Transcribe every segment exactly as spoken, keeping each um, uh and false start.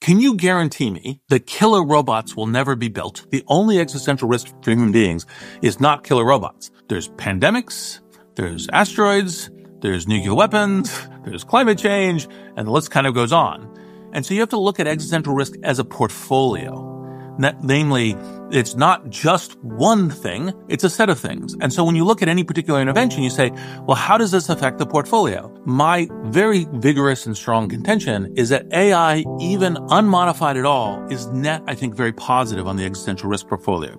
Can you guarantee me that killer robots will never be built? The only existential risk for human beings is not killer robots. There's pandemics, there's asteroids, there's nuclear weapons, there's climate change, and the list kind of goes on. And so you have to look at existential risk as a portfolio. Namely, it's not just one thing, it's a set of things. And so when you look at any particular intervention, you say, well, how does this affect the portfolio? My very vigorous and strong contention is that A I, even unmodified at all, is net, I think, very positive on the existential risk portfolio.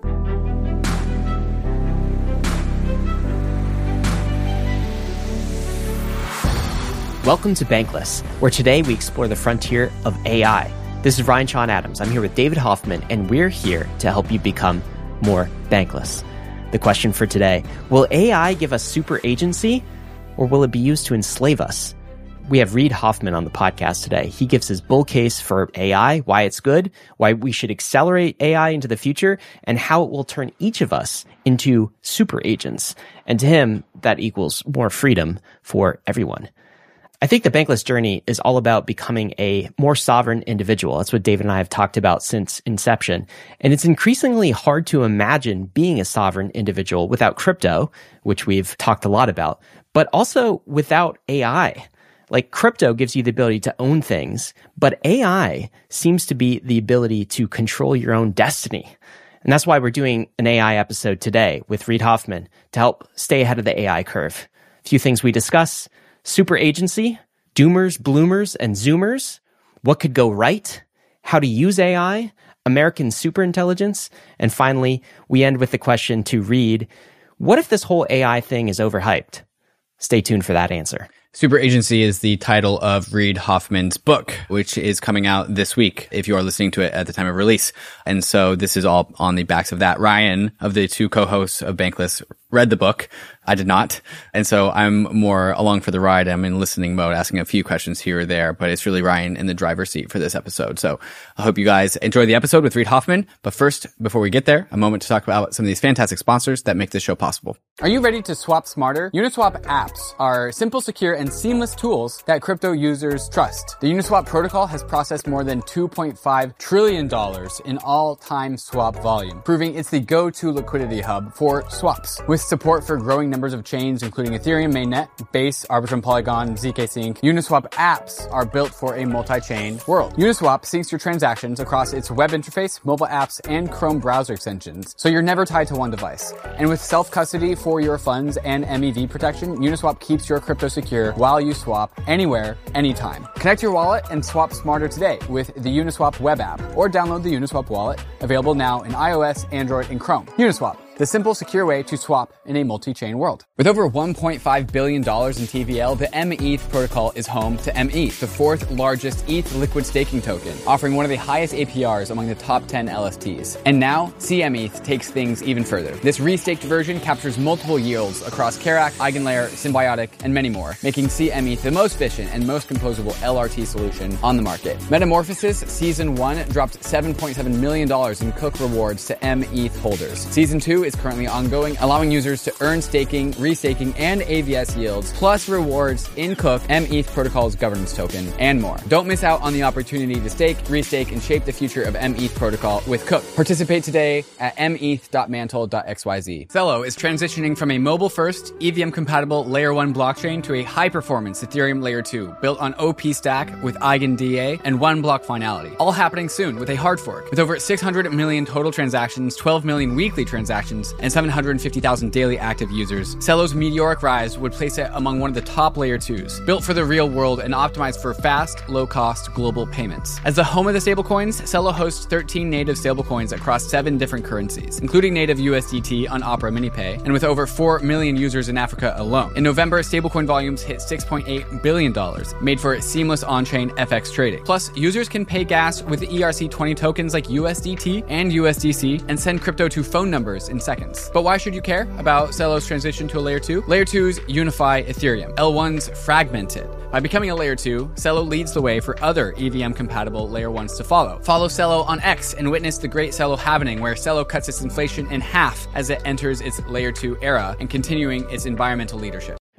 Welcome to Bankless, where today we explore the frontier of A I. This is Ryan Sean Adams. I'm here with David Hoffman, and we're here to help you become more bankless. The question for today, will A I give us super agency, or will it be used to enslave us? We have Reid Hoffman on the podcast today. He gives his bull case for A I, why it's good, why we should accelerate A I into the future, and how it will turn each of us into super agents. And to him, that equals more freedom for everyone. I think the Bankless journey is all about becoming a more sovereign individual. That's what David and I have talked about since inception. And it's increasingly hard to imagine being a sovereign individual without crypto, which we've talked a lot about, but also without A I. Like, crypto gives you the ability to own things, but A I seems to be the ability to control your own destiny. And that's why we're doing an A I episode today with Reid Hoffman to help stay ahead of the A I curve. A few things we discuss: super agency, doomers, bloomers, and zoomers, what could go right, how to use A I, American superintelligence, and finally, we end with the question to Reid, what if this whole A I thing is overhyped? Stay tuned for that answer. Super Agency is the title of Reid Hoffman's book, which is coming out this week if you are listening to it at the time of release. And so this is all on the backs of that. Ryan, of the two co-hosts of Bankless, read the book. I did not. And so I'm more along for the ride. I'm in listening mode, asking a few questions here or there, but it's really Ryan in the driver's seat for this episode. So I hope you guys enjoy the episode with Reid Hoffman. But first, before we get there, a moment to talk about some of these fantastic sponsors that make this show possible. Are you ready to swap smarter? Uniswap apps are simple, secure, and seamless tools that crypto users trust. The Uniswap protocol has processed more than two point five trillion dollars in all-time swap volume, proving it's the go-to liquidity hub for swaps. With support for growing numbers of chains, including Ethereum mainnet, Base, Arbitrum, Polygon, Z K Sync, Uniswap apps are built for a multi-chain world. Uniswap syncs your transactions across its web interface, mobile apps, and Chrome browser extensions, so you're never tied to one device. And with self-custody for your funds and M E V protection, Uniswap keeps your crypto secure while you swap anywhere, anytime. Connect your wallet and swap smarter today with the Uniswap web app, or download the Uniswap wallet, available now in iOS, Android, and Chrome. Uniswap, the simple, secure way to swap in a multi-chain world. With over one point five billion dollars in T V L, the M E T H protocol is home to M E T H, the fourth largest E T H liquid staking token, offering one of the highest A P Rs among the top ten L S Ts. And now, C M E T H takes things even further. This restaked version captures multiple yields across Kerak, Eigenlayer, Symbiotic, and many more, making C M E T H the most efficient and most composable L R T solution on the market. Metamorphosis Season one dropped seven point seven million dollars in Cook rewards to M E T H holders. Season two is currently ongoing, allowing users to earn staking, restaking, and A V S yields, plus rewards in Cook, M E T H protocol's governance token, and more. Don't miss out on the opportunity to stake, restake, and shape the future of M E T H protocol with Cook. Participate today at m e t h dot mantle dot x y z. Celo is transitioning from a mobile-first, E V M-compatible Layer one blockchain to a high-performance Ethereum Layer two, built on O P Stack with EigenDA and one-block finality. All happening soon with a hard fork. With over six hundred million total transactions, twelve million weekly transactions, and seven hundred fifty thousand daily active users, Celo's meteoric rise would place it among one of the top Layer twos, built for the real world and optimized for fast, low-cost global payments. As the home of the stablecoins, Celo hosts thirteen native stablecoins across seven different currencies, including native U S D T on Opera MiniPay, and with over four million users in Africa alone. In November, stablecoin volumes hit six point eight billion dollars, made for seamless on-chain F X trading. Plus, users can pay gas with E R C twenty tokens like U S D T and U S D C and send crypto to phone numbers in seconds. But why should you care about Celo's transition to a Layer two? Layer twos unify Ethereum. L ones fragment it. By becoming a Layer two, Celo leads the way for other E V M-compatible Layer ones to follow. Follow Celo on X and witness the great Celo happening, where Celo cuts its inflation in half as it enters its Layer two era and continuing its environmental leadership.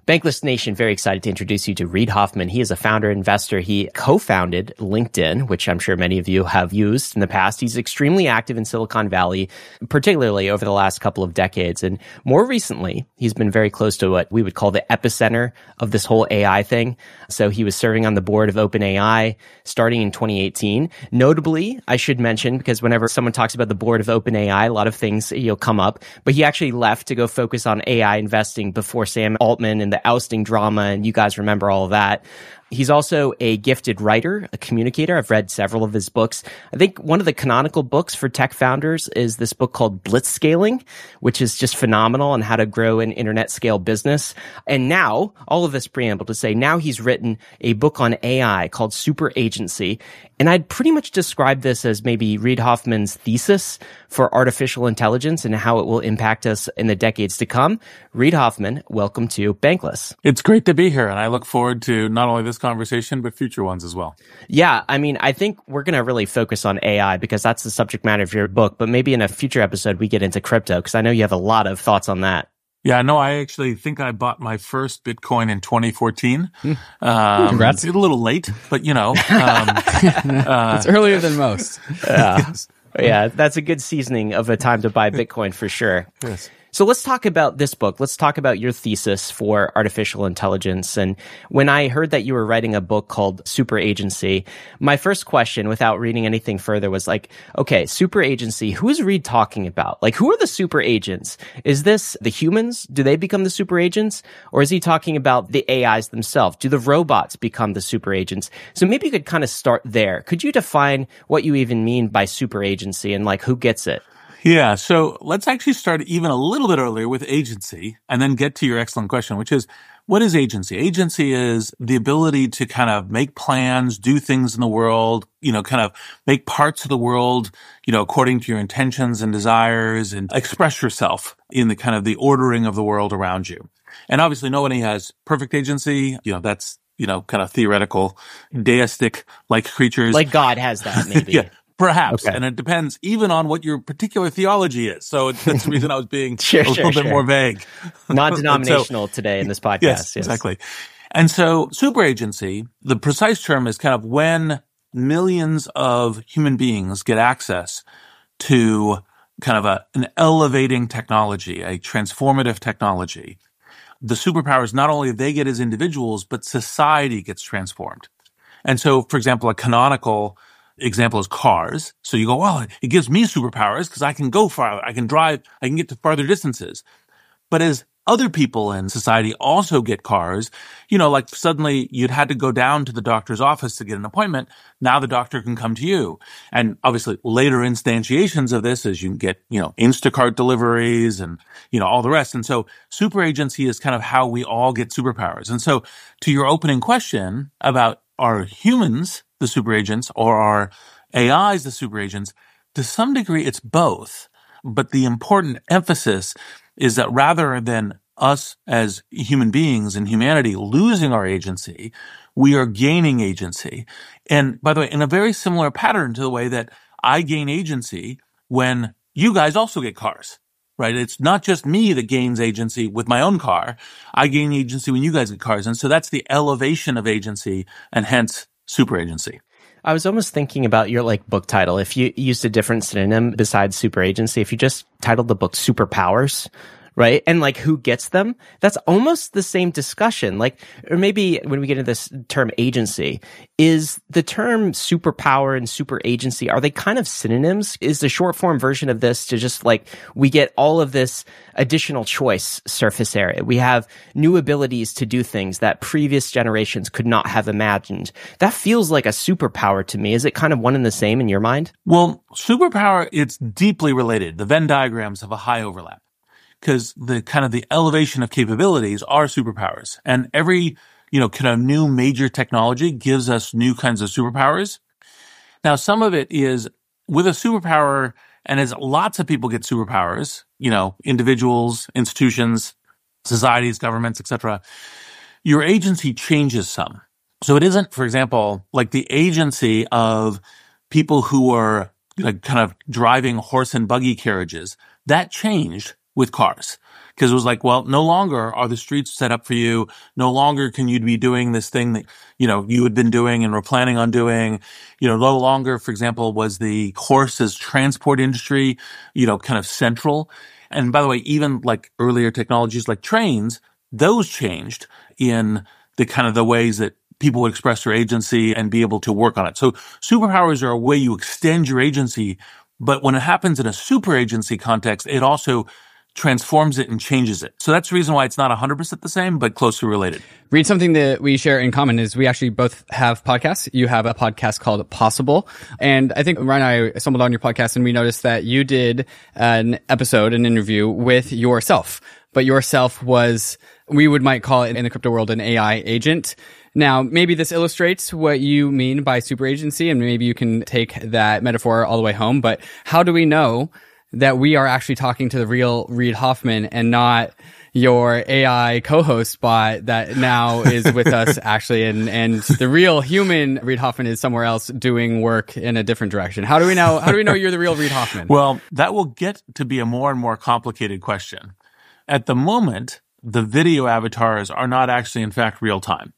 Bankless Nation, very excited to introduce you to Reid Hoffman. He is a founder, investor. He co-founded LinkedIn, which I'm sure many of you have used in the past. He's extremely active in Silicon Valley, particularly over the last couple of decades. And more recently, he's been very close to what we would call the epicenter of this whole A I thing. So he was serving on the board of OpenAI starting in twenty eighteen. Notably, I should mention, because whenever someone talks about the board of OpenAI, a lot of things you'll come up, but he actually left to go focus on A I investing before Sam Altman and the ousting drama, and you guys remember all of that. He's also a gifted writer, a communicator. I've read several of his books. I think one of the canonical books for tech founders is this book called Blitzscaling, which is just phenomenal on how to grow an internet scale business. And now, all of this preamble to say, now he's written a book on A I called Super Agency. And I'd pretty much describe this as maybe Reid Hoffman's thesis for artificial intelligence and how it will impact us in the decades to come. Reid Hoffman, welcome to Bankless. It's great to be here, and I look forward to not only this conversation, but future ones as well. Yeah, I mean, I think we're going to really focus on A I because that's the subject matter of your book, but maybe in a future episode we get into crypto because I know you have a lot of thoughts on that. Yeah, no, I actually think I bought my first Bitcoin in twenty fourteen. Mm. Um, Congrats. It's a little late, but you know. Um, uh, it's earlier than most. Yeah. yes. Yeah, that's a good seasoning of a time to buy Bitcoin for sure. Yes. So let's talk about this book. Let's talk about your thesis for artificial intelligence. And when I heard that you were writing a book called Super Agency, my first question without reading anything further was like, okay, Super Agency, who is Reid talking about? Like, who are the super agents? Is this the humans? Do they become the super agents? Or is he talking about the A Is themselves? Do the robots become the super agents? So maybe you could kind of start there. Could you define what you even mean by super agency and like who gets it? Yeah, so let's actually start even a little bit earlier with agency and then get to your excellent question, which is, what is agency? Agency is the ability to kind of make plans, do things in the world, you know, kind of make parts of the world, you know, according to your intentions and desires and express yourself in the kind of the ordering of the world around you. And obviously nobody has perfect agency. You know, that's, you know, kind of theoretical, deistic like creatures. Like God has that, maybe. Yeah. Perhaps. Okay. And it depends even on what your particular theology is. So that's the reason I was being sure, a little sure, bit sure. more vague. Non-denominational so, today in this podcast. Yes, yes, exactly. And so super agency, the precise term is kind of when millions of human beings get access to kind of a, an elevating technology, a transformative technology. The superpowers, not only they get as individuals, but society gets transformed. And so, for example, a canonical example is cars. So you go, well, it gives me superpowers because I can go farther. I can drive. I can get to farther distances. But as other people in society also get cars, you know, like suddenly you'd had to go down to the doctor's office to get an appointment. Now the doctor can come to you. And obviously later instantiations of this is you can get, you know, Instacart deliveries and, you know, all the rest. And so super agency is kind of how we all get superpowers. And so to your opening question about are humans the super agents or are A Is the super agents, to some degree it's both. But the important emphasis is that rather than us as human beings and humanity losing our agency, we are gaining agency. And by the way, in a very similar pattern to the way that I gain agency when you guys also get cars, right? It's not just me that gains agency with my own car. I gain agency when you guys get cars. And so that's the elevation of agency and hence super agency. I was almost thinking about your like book title. If you used a different synonym besides super agency, if you just titled the book Superpowers, right? And like who gets them? That's almost the same discussion. Like, or maybe when we get into this term agency, is the term superpower and super agency, are they kind of synonyms? Is the short form version of this to just like, we get all of this additional choice surface area. We have new abilities to do things that previous generations could not have imagined. That feels like a superpower to me. Is it kind of one and the same in your mind? Well, superpower, it's deeply related. The Venn diagrams have a high overlap. Because the kind of the elevation of capabilities are superpowers. And every, you know, kind of new major technology gives us new kinds of superpowers. Now, some of it is with a superpower, and as lots of people get superpowers, you know, individuals, institutions, societies, governments, et cetera, your agency changes some. So it isn't, for example, like the agency of people who are like kind of driving horse and buggy carriages. That changed with cars. Because it was like, well, no longer are the streets set up for you. No longer can you be doing this thing that, you know, you had been doing and were planning on doing. You know, no longer, for example, was the horses transport industry, you know, kind of central. And by the way, even like earlier technologies like trains, those changed in the kind of the ways that people would express their agency and be able to work on it. So superpowers are a way you extend your agency, but when it happens in a super agency context, it also transforms it and changes it. So that's the reason why it's not one hundred percent the same, but closely related. Reed, something that we share in common is we actually both have podcasts. You have a podcast called Possible. And I think Ryan and I stumbled on your podcast and we noticed that you did an episode, an interview with yourself. But yourself was, we would might call it in the crypto world, an A I agent. Now, maybe this illustrates what you mean by super agency, and maybe you can take that metaphor all the way home. But how do we know that we are actually talking to the real Reid Hoffman and not your A I co-host bot that now is with us actually, and, and the real human Reid Hoffman is somewhere else doing work in a different direction? How do we know, how do we know you're the real Reid Hoffman? Well, that will get to be a more and more complicated question. At the moment, the video avatars are not actually, in fact, real time.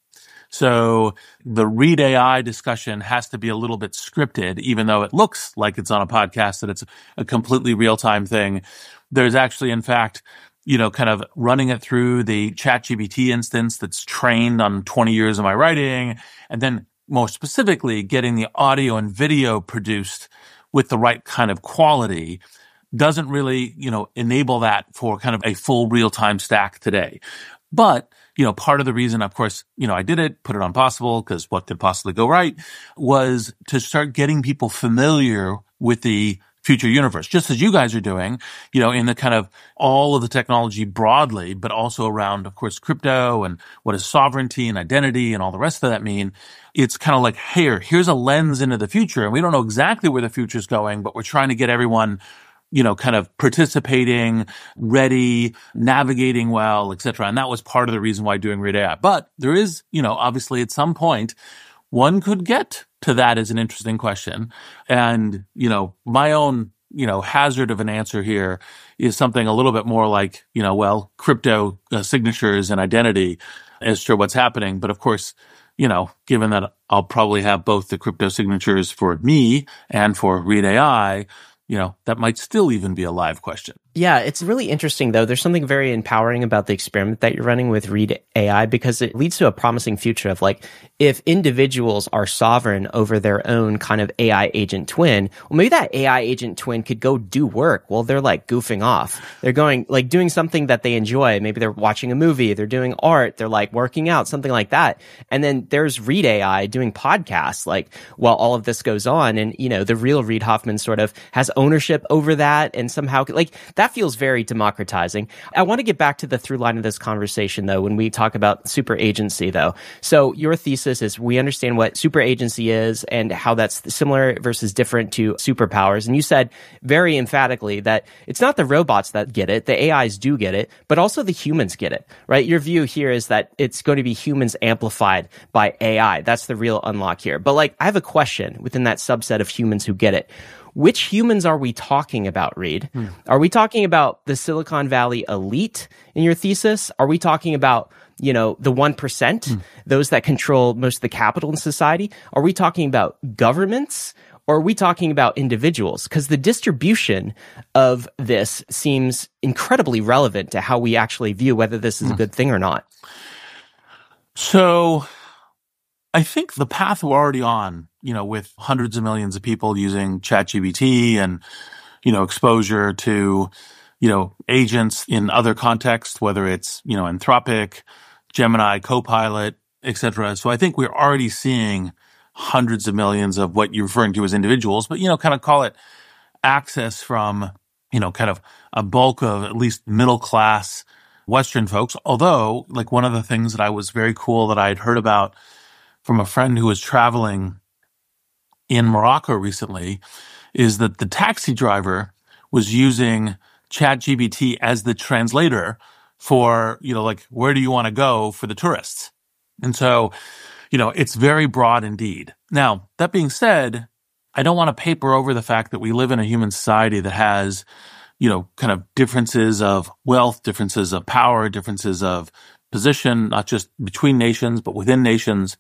So the Reid A I discussion has to be a little bit scripted, even though it looks like it's on a podcast, that it's a completely real-time thing. There's actually, in fact, you know, kind of running it through the ChatGPT instance that's trained on twenty years of my writing, and then more specifically, getting the audio and video produced with the right kind of quality doesn't really, you know, enable that for kind of a full real-time stack today. But, you know, part of the reason, of course, you know, I did it, put it on Possible, because what could possibly go right, was to start getting people familiar with the future universe, just as you guys are doing, you know, in the kind of all of the technology broadly, but also around, of course, crypto and what does sovereignty and identity and all the rest of that mean. It's kind of like, here, here's a lens into the future, and we don't know exactly where the future is going, but we're trying to get everyone, you know, kind of participating, ready, navigating well, et cetera. And that was part of the reason why doing Reid A I. But there is, you know, obviously at some point, one could get to that as an interesting question. And, you know, my own, you know, hazard of an answer here is something a little bit more like, you know, well, crypto uh, signatures and identity as to what's happening. But of course, you know, given that I'll probably have both the crypto signatures for me and for Reid A I, you know, that might still even be a live question. Yeah, it's really interesting, though. There's something very empowering about the experiment that you're running with Reid A I, because it leads to a promising future of, like, if individuals are sovereign over their own kind of A I agent twin, well, maybe that A I agent twin could go do work while they're, like, goofing off. They're going, like, doing something that they enjoy. Maybe they're watching a movie, they're doing art, they're, like, working out, something like that. And then there's Reid A I doing podcasts, like, while all of this goes on. And, you know, the real Reid Hoffman sort of has ownership over that, and somehow, like, that feels very democratizing. I want to get back to the through line of this conversation, though, when we talk about super agency, though. So your thesis is we understand what super agency is and how that's similar versus different to superpowers. And you said very emphatically that it's not the robots that get it, the A Is do get it, but also the humans get it, right? Your view here is that it's going to be humans amplified by A I. That's the real unlock here. But, like, I have a question within that subset of humans who get it. Which humans are we talking about, Reid? Hmm. Are we talking about the Silicon Valley elite in your thesis? Are we talking about, you know, the one percent, hmm. those that control most of the capital in society? Are we talking about governments? Or are we talking about individuals? Because the distribution of this seems incredibly relevant to how we actually view whether this is hmm. a good thing or not. So I think the path we're already on, you know, with hundreds of millions of people using ChatGPT and, you know, exposure to, you know, agents in other contexts, whether it's, you know, Anthropic, Gemini, Copilot, et cetera. So I think we're already seeing hundreds of millions of what you're referring to as individuals, but, you know, kind of call it access from, you know, kind of a bulk of at least middle class Western folks. Although, like, one of the things that I was very cool that I had heard about from a friend who was traveling in Morocco recently is that the taxi driver was using ChatGPT as the translator for, you know, like, where do you want to go for the tourists? And so, you know, it's very broad indeed. Now, that being said, I don't want to paper over the fact that we live in a human society that has, you know, kind of differences of wealth, differences of power, differences of position, not just between nations, but within nations.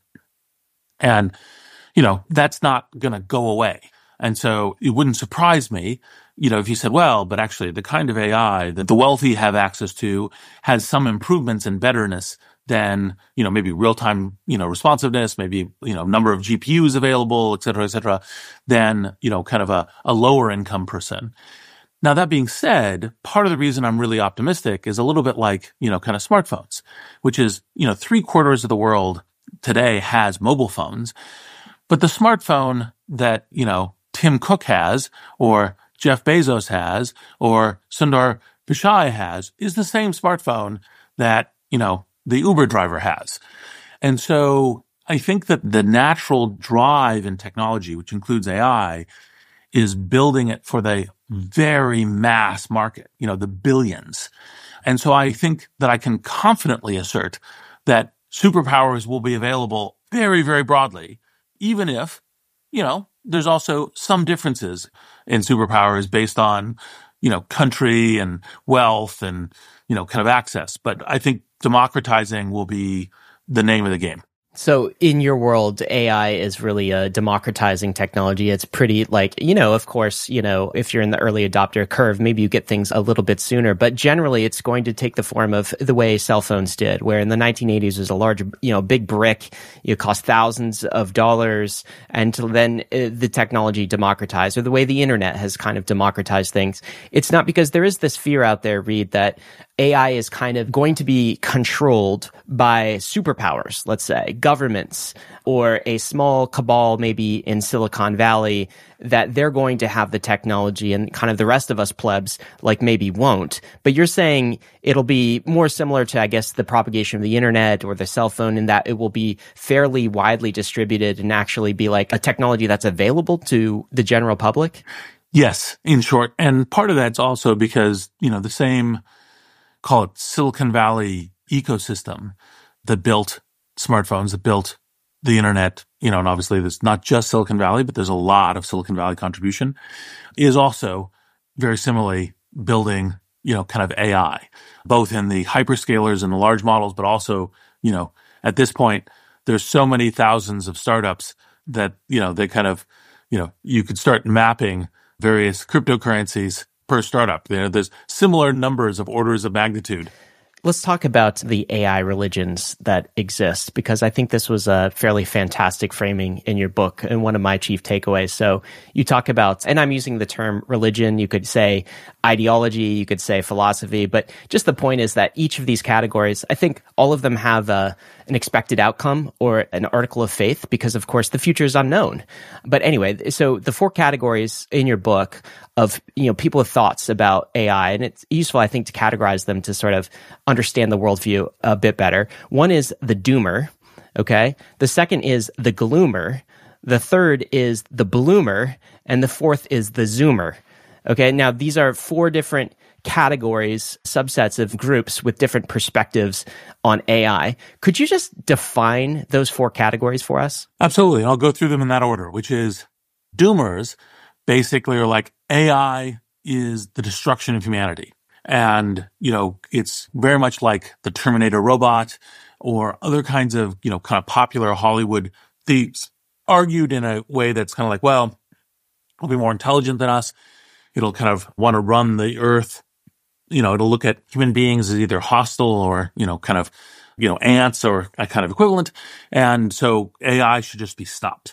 And, you know, that's not going to go away. And so it wouldn't surprise me, you know, if you said, well, but actually the kind of A I that the wealthy have access to has some improvements and betterness than, you know, maybe real-time, you know, responsiveness, maybe, you know, number of G P Us available, et cetera, et cetera, than, you know, kind of a, a lower income person. Now, that being said, part of the reason I'm really optimistic is a little bit like, you know, kind of smartphones, which is, you know, three quarters of the world today has mobile phones, but the smartphone that, you know, Tim Cook has, or Jeff Bezos has, or Sundar Pichai has, is the same smartphone that, you know, the Uber driver has. And so I think that the natural drive in technology, which includes A I, is building it for the very mass market, you know, the billions. And so I think that I can confidently assert that superpowers will be available very, very broadly, even if, you know, there's also some differences in superpowers based on, you know, country and wealth and, you know, kind of access. But I think democratizing will be the name of the game. So in your world, A I is really a democratizing technology. It's pretty like, you know, of course, you know, if you're in the early adopter curve, maybe you get things a little bit sooner. But generally, it's going to take the form of the way cell phones did, where in the nineteen eighties was a large, you know, big brick. It cost thousands of dollars. And then uh, the technology democratized, or the way the internet has kind of democratized things. It's not because there is this fear out there, Reed, that A I is kind of going to be controlled by superpowers, let's say, governments, or a small cabal maybe in Silicon Valley, that they're going to have the technology and kind of the rest of us plebs like maybe won't. But you're saying it'll be more similar to, I guess, the propagation of the internet or the cell phone, in that it will be fairly widely distributed and actually be like a technology that's available to the general public? Yes, in short. And part of that's also because, you know, the same, call it Silicon Valley ecosystem that built smartphones, that built the internet, you know, and obviously there's not just Silicon Valley, but there's a lot of Silicon Valley contribution, is also very similarly building, you know, kind of A I, both in the hyperscalers and the large models, but also, you know, at this point, there's so many thousands of startups that, you know, they kind of, you know, you could start mapping various cryptocurrencies per startup. You know, there's similar numbers of orders of magnitude. Let's talk about the A I religions that exist, because I think this was a fairly fantastic framing in your book and one of my chief takeaways. So you talk about, and I'm using the term religion, you could say ideology, you could say philosophy, but just the point is that each of these categories, I think all of them have a, an expected outcome or an article of faith, because of course the future is unknown. But anyway, so the four categories in your book of, you know, people with thoughts about A I, and it's useful, I think, to categorize them to sort of understand the worldview a bit better. One is the doomer, okay? The second is the gloomer. The third is the bloomer. And the fourth is the zoomer, okay? Now, these are four different categories, subsets of groups with different perspectives on A I. Could you just define those four categories for us? Absolutely. I'll go through them in that order, which is doomers basically are like, A I is the destruction of humanity. And, you know, it's very much like the Terminator robot or other kinds of, you know, kind of popular Hollywood themes, argued in a way that's kind of like, well, it'll be more intelligent than us. It'll kind of want to run the earth. You know, it'll look at human beings as either hostile or, you know, kind of, you know, ants or a kind of equivalent. And so A I should just be stopped.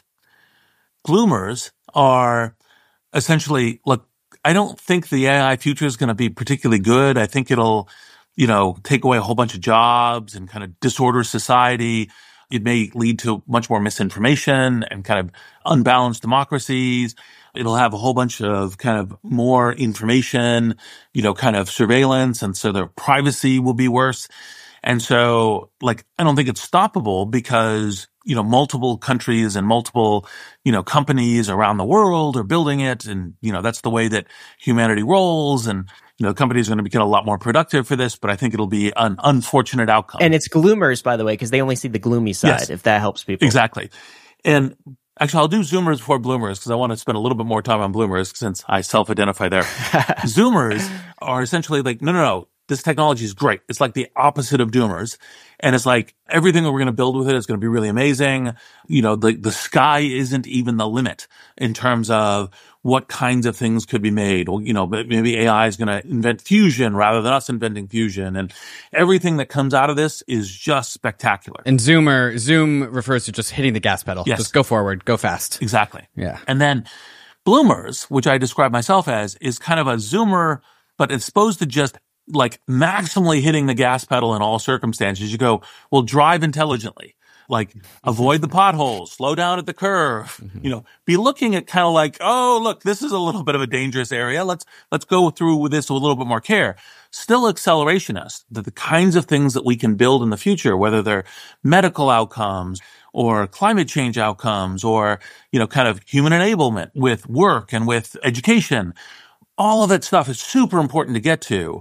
Gloomers are essentially, look, I don't think the A I future is going to be particularly good. I think it'll, you know, take away a whole bunch of jobs and kind of disorder society. It may lead to much more misinformation and kind of unbalanced democracies. It'll have a whole bunch of kind of more information, you know, kind of surveillance. And so their privacy will be worse. And so, like, I don't think it's stoppable because, you know, multiple countries and multiple, you know, companies around the world are building it. And, you know, that's the way that humanity rolls. And, you know, companies are going to become a lot more productive for this, but I think it'll be an unfortunate outcome. And it's gloomers, by the way, because they only see the gloomy side, yes, if that helps people. Exactly. And Actually, I'll do Zoomers before Bloomers because I want to spend a little bit more time on Bloomers since I self-identify there. Zoomers are essentially like, no, no, no. This technology is great. It's like the opposite of doomers. And it's like everything that we're going to build with it is going to be really amazing. You know, the, the sky isn't even the limit in terms of what kinds of things could be made. Well, you know, maybe A I is going to invent fusion rather than us inventing fusion. And everything that comes out of this is just spectacular. And Zoomer, Zoom refers to just hitting the gas pedal. Yes. Just go forward, go fast. Exactly. Yeah. And then Bloomers, which I describe myself as, is kind of a Zoomer, but it's supposed to just like maximally hitting the gas pedal in all circumstances. You go, well, drive intelligently, like avoid the potholes, slow down at the curve, mm-hmm. you know, be looking at kind of like, oh, look, this is a little bit of a dangerous area. Let's, let's go through with this with a little bit more care. Still accelerationist, that the kinds of things that we can build in the future, whether they're medical outcomes or climate change outcomes or, you know, kind of human enablement with work and with education, all of that stuff is super important to get to.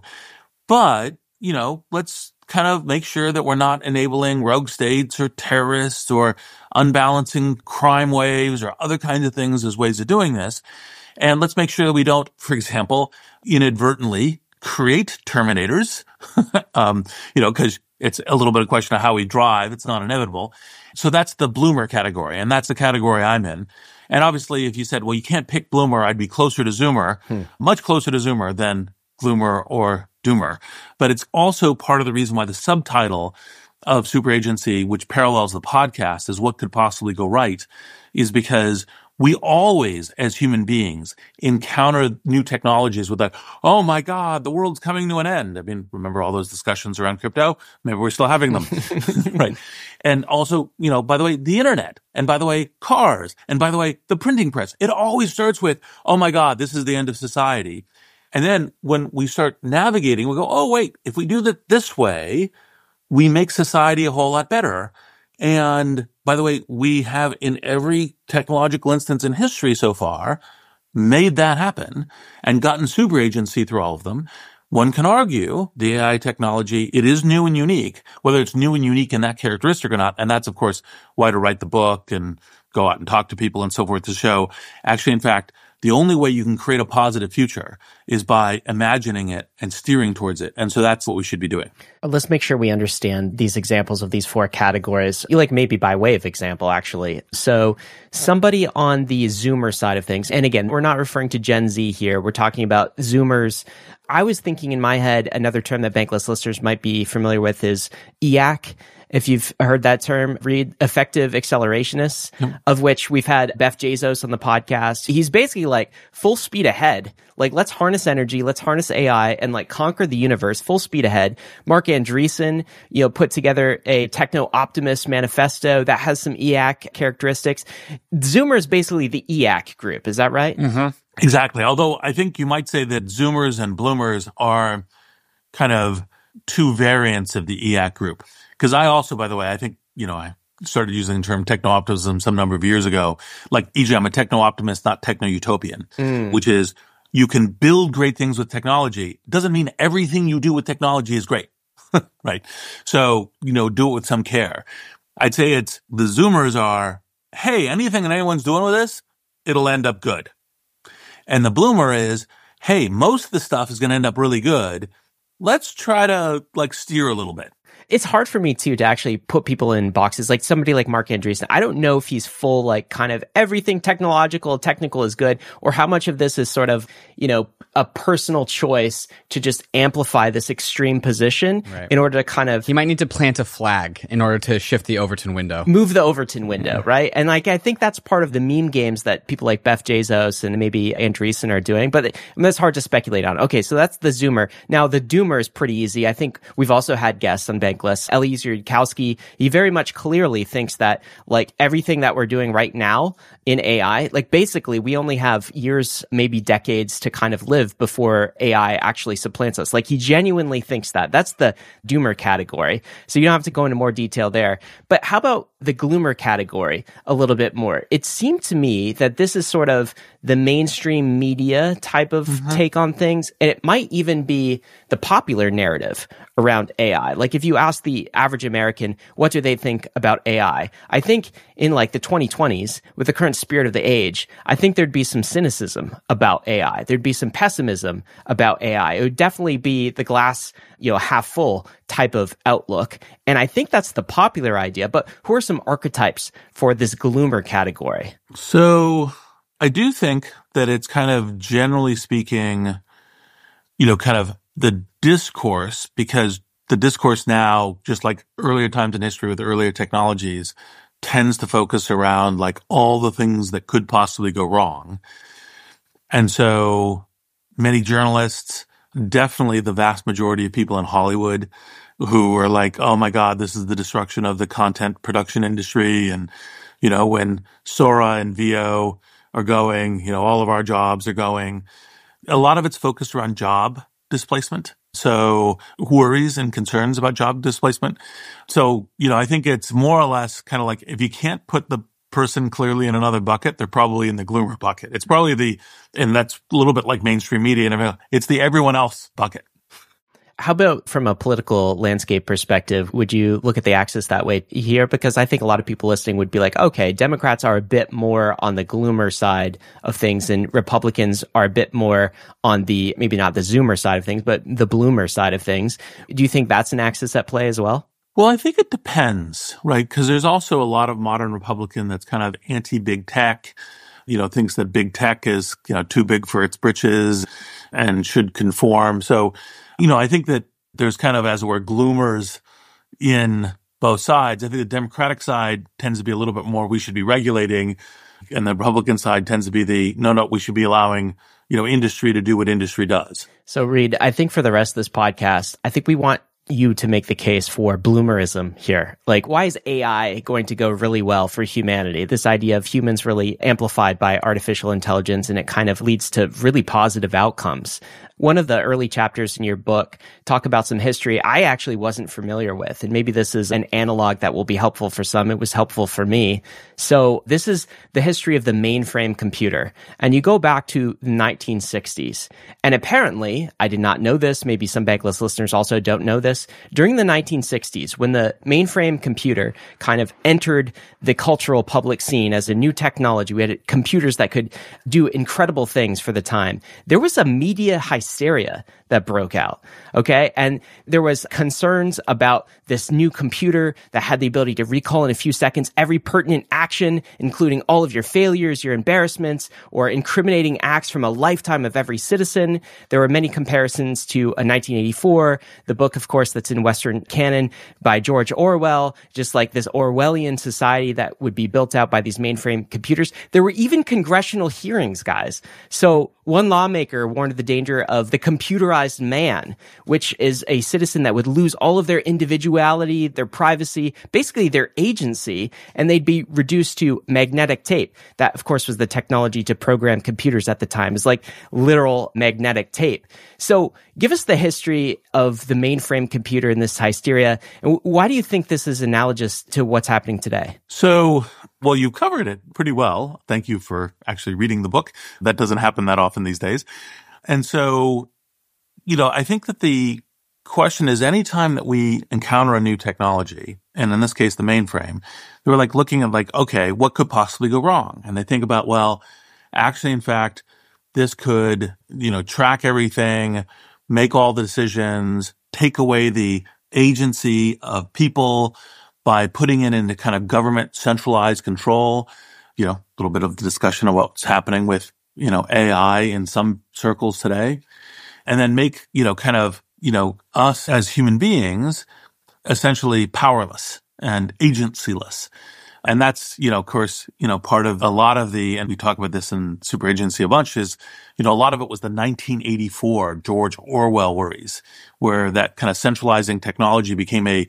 But, you know, let's kind of make sure that we're not enabling rogue states or terrorists or unbalancing crime waves or other kinds of things as ways of doing this. And let's make sure that we don't, for example, inadvertently create Terminators, um, you know, because it's a little bit of a question of how we drive. It's not inevitable. So that's the Bloomer category, and that's the category I'm in. And obviously, if you said, well, you can't pick Bloomer, I'd be closer to Zoomer, hmm. much closer to Zoomer than Gloomer or Doomer. But it's also part of the reason why the subtitle of Super Agency, which parallels the podcast, is what could possibly go right, is because we always, as human beings, encounter new technologies with like, oh my God, the world's coming to an end. I mean, remember all those discussions around crypto? Maybe we're still having them. Right. And also, you know, by the way, the internet. And by the way, cars. And by the way, the printing press. It always starts with, oh my God, this is the end of society. And then when we start navigating, we go, oh wait, if we do that this way, we make society a whole lot better. And by the way, we have in every technological instance in history so far made that happen and gotten super agency through all of them. One can argue the A I technology, it is new and unique, whether it's new and unique in that characteristic or not. And that's, of course, why to write the book and go out and talk to people and so forth to show. Actually, in fact, the only way you can create a positive future is by imagining it and steering towards it. And so that's what we should be doing. Let's make sure we understand these examples of these four categories, like maybe by way of example, actually. So somebody on the Zoomer side of things, and again, we're not referring to Gen Z here. We're talking about Zoomers. I was thinking in my head, another term that Bankless listeners might be familiar with is E A C. If you've heard that term, Reed, effective accelerationists, yep. of which we've had Jeff Bezos on the podcast. He's basically like full speed ahead. Like, let's harness energy, let's harness A I and like conquer the universe, full speed ahead. Mark Andreessen, you know, put together a techno-optimist manifesto that has some E A C characteristics. Zoomer is basically the E A C group. Is that right? Mm-hmm. Exactly. Although I think you might say that Zoomers and Bloomers are kind of two variants of the E A C group. Because I also, by the way, I think, you know, I started using the term techno-optimism some number of years ago. Like, E J, I'm a techno-optimist, not techno-utopian, mm. which is you can build great things with technology. It doesn't mean everything you do with technology is great, right? So, you know, do it with some care. I'd say it's the Zoomers are, hey, anything that anyone's doing with this, it'll end up good. And the Bloomer is, hey, most of the stuff is going to end up really good. Let's try to like steer a little bit. It's hard for me too to actually put people in boxes. Like somebody like Mark Andreessen, I don't know if he's full, like kind of everything technological, technical is good, or how much of this is sort of, you know, a personal choice to just amplify this extreme position right. in order to kind of... He might need to plant a flag in order to shift the Overton window. Move the Overton window, yeah. right? And like, I think that's part of the meme games that people like Jeff Bezos and maybe Andreessen are doing, but I mean, that's hard to speculate on. Okay, so that's the Zoomer. Now, the Doomer is pretty easy. I think we've also had guests on Bankless. Eliezer Yudkowsky, he very much clearly thinks that like everything that we're doing right now in A I, like basically we only have years, maybe decades to kind of live before A I actually supplants us. Like he genuinely thinks that. That's the Doomer category. So you don't have to go into more detail there. But how about the Gloomer category a little bit more? It seemed to me that this is sort of the mainstream media type of mm-hmm. take on things. And it might even be the popular narrative around A I. Like if you ask the average American, what do they think about A I? I think in like the twenty twenties, with the current spirit of the age, I think there'd be some cynicism about A I. There'd be some pessimism about A I. It would definitely be the glass, you know, half full type of outlook. And I think that's the popular idea. But who are some archetypes for this gloomer category? So I do think that it's kind of generally speaking, you know, kind of the discourse, because the discourse now, just like earlier times in history with earlier technologies, tends to focus around like all the things that could possibly go wrong. And so many journalists, definitely the vast majority of people in Hollywood who are like, oh my God, this is the destruction of the content production industry. And, you know, when Sora and Veo are going, you know, all of our jobs are going. A lot of it's focused around job displacement. So worries and concerns about job displacement. So, you know, I think it's more or less kind of like if you can't put the person clearly in another bucket, they're probably in the gloomer bucket. It's probably the, and that's a little bit like mainstream media, and it's the everyone else bucket. How about from a political landscape perspective, would you look at the axis that way here? Because I think a lot of people listening would be like, okay, Democrats are a bit more on the gloomer side of things and Republicans are a bit more on the, maybe not the zoomer side of things, but the bloomer side of things. Do you think that's an axis at play as well? Well, I think it depends, right? Because there's also a lot of modern Republican that's kind of anti-big tech, you know, thinks that big tech is, you know, too big for its britches and should conform. So, you know, I think that there's kind of, as it were, gloomers in both sides. I think the Democratic side tends to be a little bit more, we should be regulating, and the Republican side tends to be the, no, no, we should be allowing, you know, industry to do what industry does. So, Reed, I think for the rest of this podcast, I think we want you to make the case for bloomerism here. Like, why is A I going to go really well for humanity? This idea of humans really amplified by artificial intelligence, and it kind of leads to really positive outcomes. One of the early chapters in your book talk about some history I actually wasn't familiar with, and maybe this is an analog that will be helpful for some. It was helpful for me. So this is the history of the mainframe computer, and you go back to the nineteen sixties. And apparently, I did not know this, maybe some Bankless listeners also don't know this, during the nineteen sixties, when the mainframe computer kind of entered the cultural public scene as a new technology, we had computers that could do incredible things for the time. There was a media hysteria that broke out, okay? And there was concerns about this new computer that had the ability to recall in a few seconds every pertinent action, including all of your failures, your embarrassments, or incriminating acts from a lifetime of every citizen. There were many comparisons to a nineteen eighty-four, the book, of course, that's in Western canon by George Orwell, just like this Orwellian society that would be built out by these mainframe computers. There were even congressional hearings, guys. So one lawmaker warned of the danger of the computerized man, which is a citizen that would lose all of their individuality, their privacy, basically their agency, and they'd be reduced to magnetic tape. That, of course, was the technology to program computers at the time. It's like literal magnetic tape. So give us the history of the mainframe computer and this hysteria. And why do you think this is analogous to what's happening today? So, well, you covered it pretty well. Thank you for actually reading the book. That doesn't happen that often these days. And so, you know, I think that the question is anytime that we encounter a new technology, and in this case, the mainframe, they were like looking at like, okay, what could possibly go wrong? And they think about, well, actually, in fact, this could, you know, track everything, make all the decisions, take away the agency of people by putting it into kind of government centralized control. You know, a little bit of the discussion of what's happening with, you know, A I in some circles today. And then make, you know, kind of, you know, us as human beings essentially powerless and agencyless. And that's, you know, of course, you know, part of a lot of the, and we talk about this in Super Agency a bunch, is, you know, a lot of it was the nineteen eighty-four George Orwell worries, where that kind of centralizing technology became a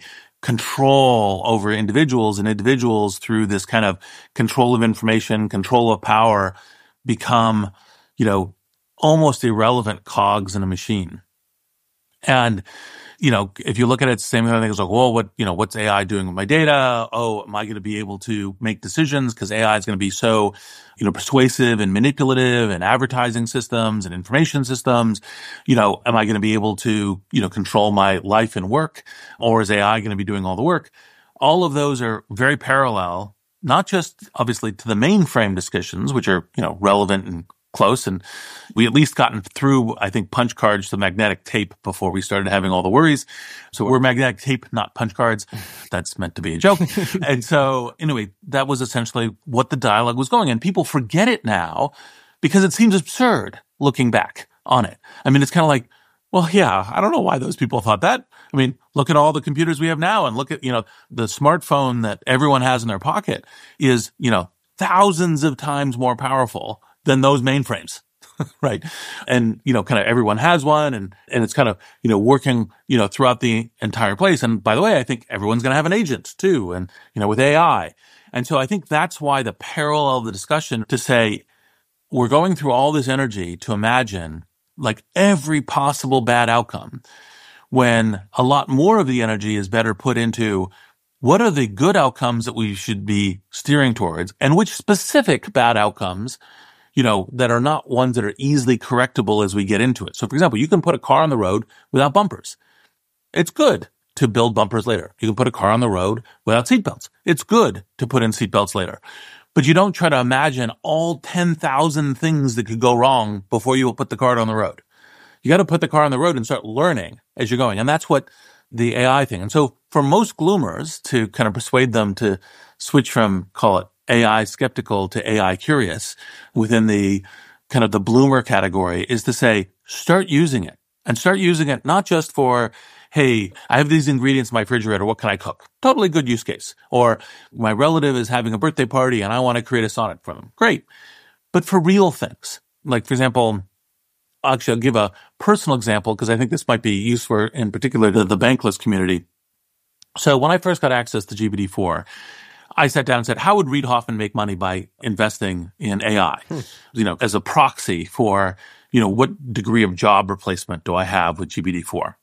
control over individuals, and individuals through this kind of control of information, control of power, become, you know, almost irrelevant cogs in a machine. And, you know, if you look at it, it's the same kind of thing. It's like, well, what, you know, what's A I doing with my data? Oh, am I going to be able to make decisions? Because A I is going to be so, you know, persuasive and manipulative and advertising systems and information systems. You know, am I going to be able to, you know, control my life and work? Or is A I going to be doing all the work? All of those are very parallel, not just obviously to the mainframe discussions, which are, you know, relevant and close. And we at least gotten through, I think, punch cards to magnetic tape before we started having all the worries. So we're magnetic tape, not punch cards. That's meant to be a joke. And so anyway, that was essentially what the dialogue was going. And people forget it now because it seems absurd looking back on it. I mean, it's kind of like, well, yeah, I don't know why those people thought that. I mean, look at all the computers we have now and look at, you know, the smartphone that everyone has in their pocket is, you know, thousands of times more powerful than those mainframes, right? And, you know, kind of everyone has one and, and it's kind of, you know, working, you know, throughout the entire place. And by the way, I think everyone's going to have an agent too. And, you know, with A I. And so I think that's why the parallel of the discussion to say, we're going through all this energy to imagine like every possible bad outcome when a lot more of the energy is better put into what are the good outcomes that we should be steering towards and which specific bad outcomes, you know, that are not ones that are easily correctable as we get into it. So, for example, you can put a car on the road without bumpers. It's good to build bumpers later. You can put a car on the road without seatbelts. It's good to put in seatbelts later. But you don't try to imagine all ten thousand things that could go wrong before you put the car on the road. You got to put the car on the road and start learning as you're going. And that's what the A I thing. And so for most gloomers to kind of persuade them to switch from, call it, A I skeptical to A I curious within the kind of the bloomer category is to say, start using it and start using it not just for, hey, I have these ingredients in my refrigerator. What can I cook? Totally good use case. Or my relative is having a birthday party and I want to create a sonnet for them. Great. But for real things, like, for example, actually, I'll give a personal example because I think this might be useful in particular to the Bankless community. So when I first got access to G P T four, I sat down and said, how would Reid Hoffman make money by investing in A I? Hmm. You know, as a proxy for, you know, what degree of job replacement do I have with G P T four?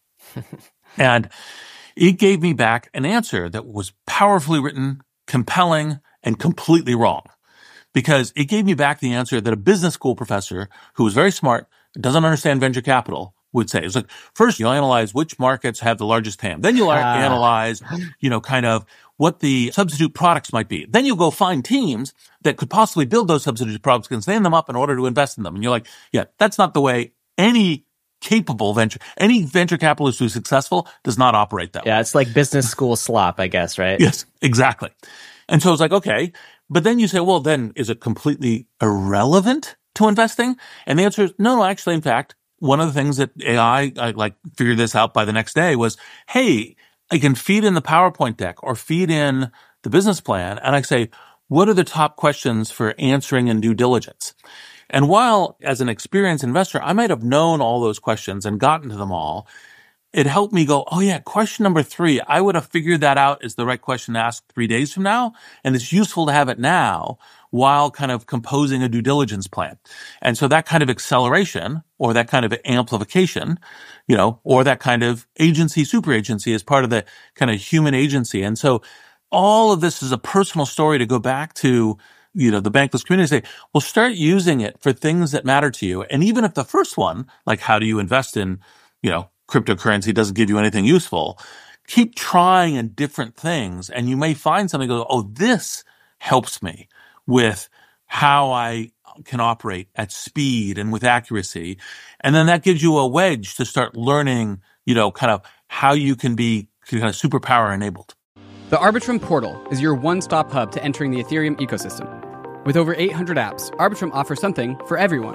And it gave me back an answer that was powerfully written, compelling, and completely wrong. Because it gave me back the answer that a business school professor who was very smart, doesn't understand venture capital, would say. It's like, first you'll analyze which markets have the largest T A M. Then you'll ah. analyze, you know, kind of what the substitute products might be. Then you'll go find teams that could possibly build those substitute products and stand them up in order to invest in them. And you're like, yeah, that's not the way any capable venture, any venture capitalist who's successful does not operate that way. Yeah, it's like business school slop, I guess, right? Yes, exactly. And so it's like, okay. But then you say, well, then is it completely irrelevant to investing? And the answer is no, no, actually, in fact, one of the things that A I, I like figured this out by the next day was, hey, I can feed in the PowerPoint deck or feed in the business plan. And I say, what are the top questions for answering in due diligence? And while as an experienced investor, I might have known all those questions and gotten to them all, it helped me go, oh yeah, question number three, I would have figured that out as the right question to ask three days from now. And it's useful to have it now while kind of composing a due diligence plan. And so that kind of acceleration or that kind of amplification, you know, or that kind of agency, super agency is part of the kind of human agency. And so all of this is a personal story to go back to, you know, the Bankless community and say, well, start using it for things that matter to you. And even if the first one, like how do you invest in, you know, cryptocurrency doesn't give you anything useful, keep trying in different things and you may find something that goes, oh, this helps me with how I can operate at speed and with accuracy. And then that gives you a wedge to start learning, you know, kind of how you can be kind of superpower enabled. The Arbitrum portal is your one-stop hub to entering the Ethereum ecosystem. With over eight hundred apps, Arbitrum offers something for everyone.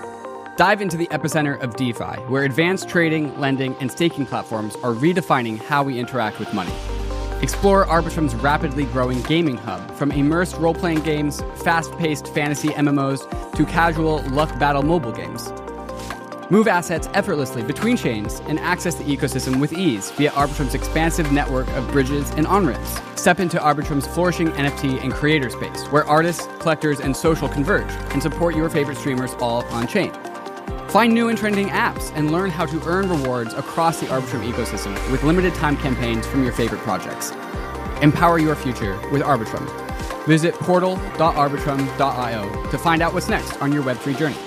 Dive into the epicenter of DeFi, where advanced trading, lending, and staking platforms are redefining how we interact with money. Explore Arbitrum's rapidly growing gaming hub, from immersed role-playing games, fast-paced fantasy M M Os, to casual luck battle mobile games. Move assets effortlessly between chains and access the ecosystem with ease via Arbitrum's expansive network of bridges and on-ramps. Step into Arbitrum's flourishing N F T and creator space, where artists, collectors, and social converge, and support your favorite streamers all on-chain. Find new and trending apps and learn how to earn rewards across the Arbitrum ecosystem with limited time campaigns from your favorite projects. Empower your future with Arbitrum. Visit portal dot arbitrum dot io to find out what's next on your Web three journey.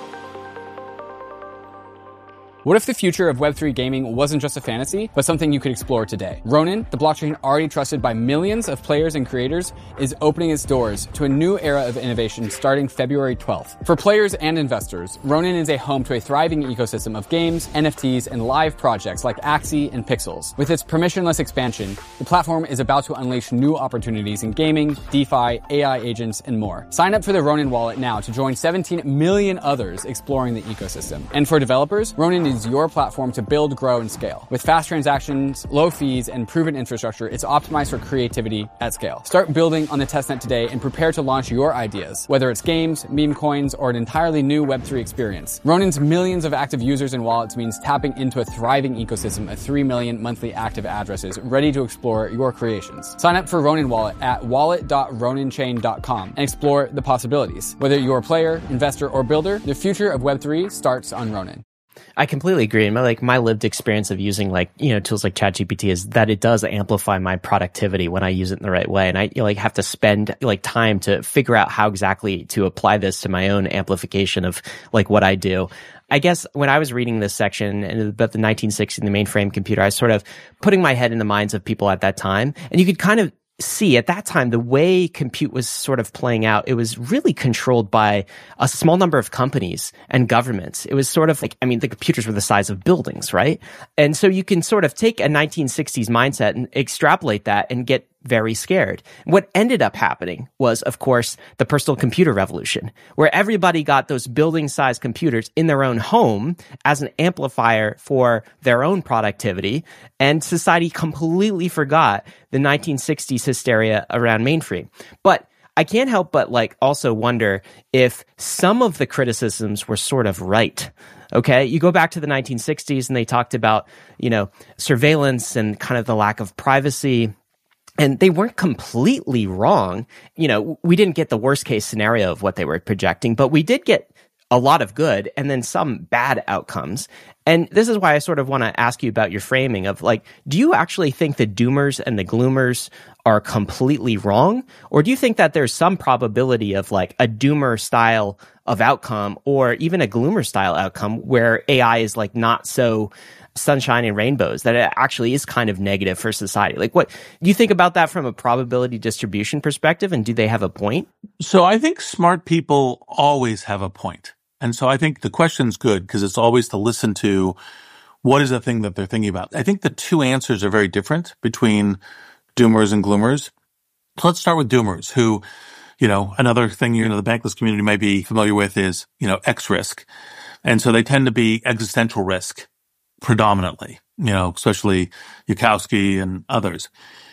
What if the future of Web three gaming wasn't just a fantasy, but something you could explore today? Ronin, the blockchain already trusted by millions of players and creators, is opening its doors to a new era of innovation starting February twelfth. For players and investors, Ronin is a home to a thriving ecosystem of games, N F Ts, and live projects like Axie and Pixels. With its permissionless expansion, the platform is about to unleash new opportunities in gaming, DeFi, A I agents, and more. Sign up for the Ronin wallet now to join seventeen million others exploring the ecosystem. And for developers, Ronin is your platform to build, grow, and scale. With fast transactions, low fees, and proven infrastructure, it's optimized for creativity at scale. Start building on the testnet today and prepare to launch your ideas, whether it's games, meme coins, or an entirely new Web three experience. Ronin's millions of active users and wallets means tapping into a thriving ecosystem of three million monthly active addresses ready to explore your creations. Sign up for Ronin Wallet at wallet dot ronin chain dot com and explore the possibilities. Whether you're a player, investor, or builder, the future of Web three starts on Ronin. I completely agree. My, like my lived experience of using like, you know, tools like ChatGPT is that it does amplify my productivity when I use it in the right way. And I you know, like have to spend like time to figure out how exactly to apply this to my own amplification of like what I do. I guess when I was reading this section about the nineteen sixty, the mainframe computer, I was sort of putting my head in the minds of people at that time. And you could kind of see at that time, the way compute was sort of playing out, it was really controlled by a small number of companies and governments. It was sort of like, I mean, the computers were the size of buildings, right? And so you can sort of take a nineteen sixties mindset and extrapolate that and get very scared. What ended up happening was, of course, the personal computer revolution, where everybody got those building-sized computers in their own home as an amplifier for their own productivity, and society completely forgot the nineteen sixties hysteria around mainframe. But I can't help but like also wonder if some of the criticisms were sort of right. Okay, you go back to the nineteen sixties and they talked about, you know, surveillance and kind of the lack of privacy. And they weren't completely wrong. You know, we didn't get the worst case scenario of what they were projecting, but we did get a lot of good and then some bad outcomes. And this is why I sort of want to ask you about your framing of like, do you actually think the doomers and the gloomers are completely wrong? Or do you think that there's some probability of like a doomer style of outcome or even a gloomer style outcome where A I is like not so sunshine and rainbows, that it actually is kind of negative for society? Like, what do you think about that from a probability distribution perspective? And do they have a point? So I think smart people always have a point. And so I think the question's good because it's always to listen to what is the thing that they're thinking about. I think the two answers are very different between doomers and gloomers. So let's start with doomers who, you know, another thing, you know, the bankless community might be familiar with is, you know, X risk. And so they tend to be existential risk predominantly, you know, especially Yudkowsky and others.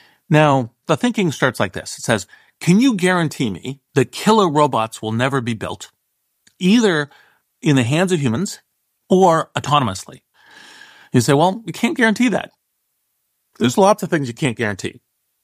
Now, the thinking starts like this. It says, can you guarantee me that killer robots will never be built, either in the hands of humans or autonomously? You say, well, you can't guarantee that. There's lots of things you can't guarantee.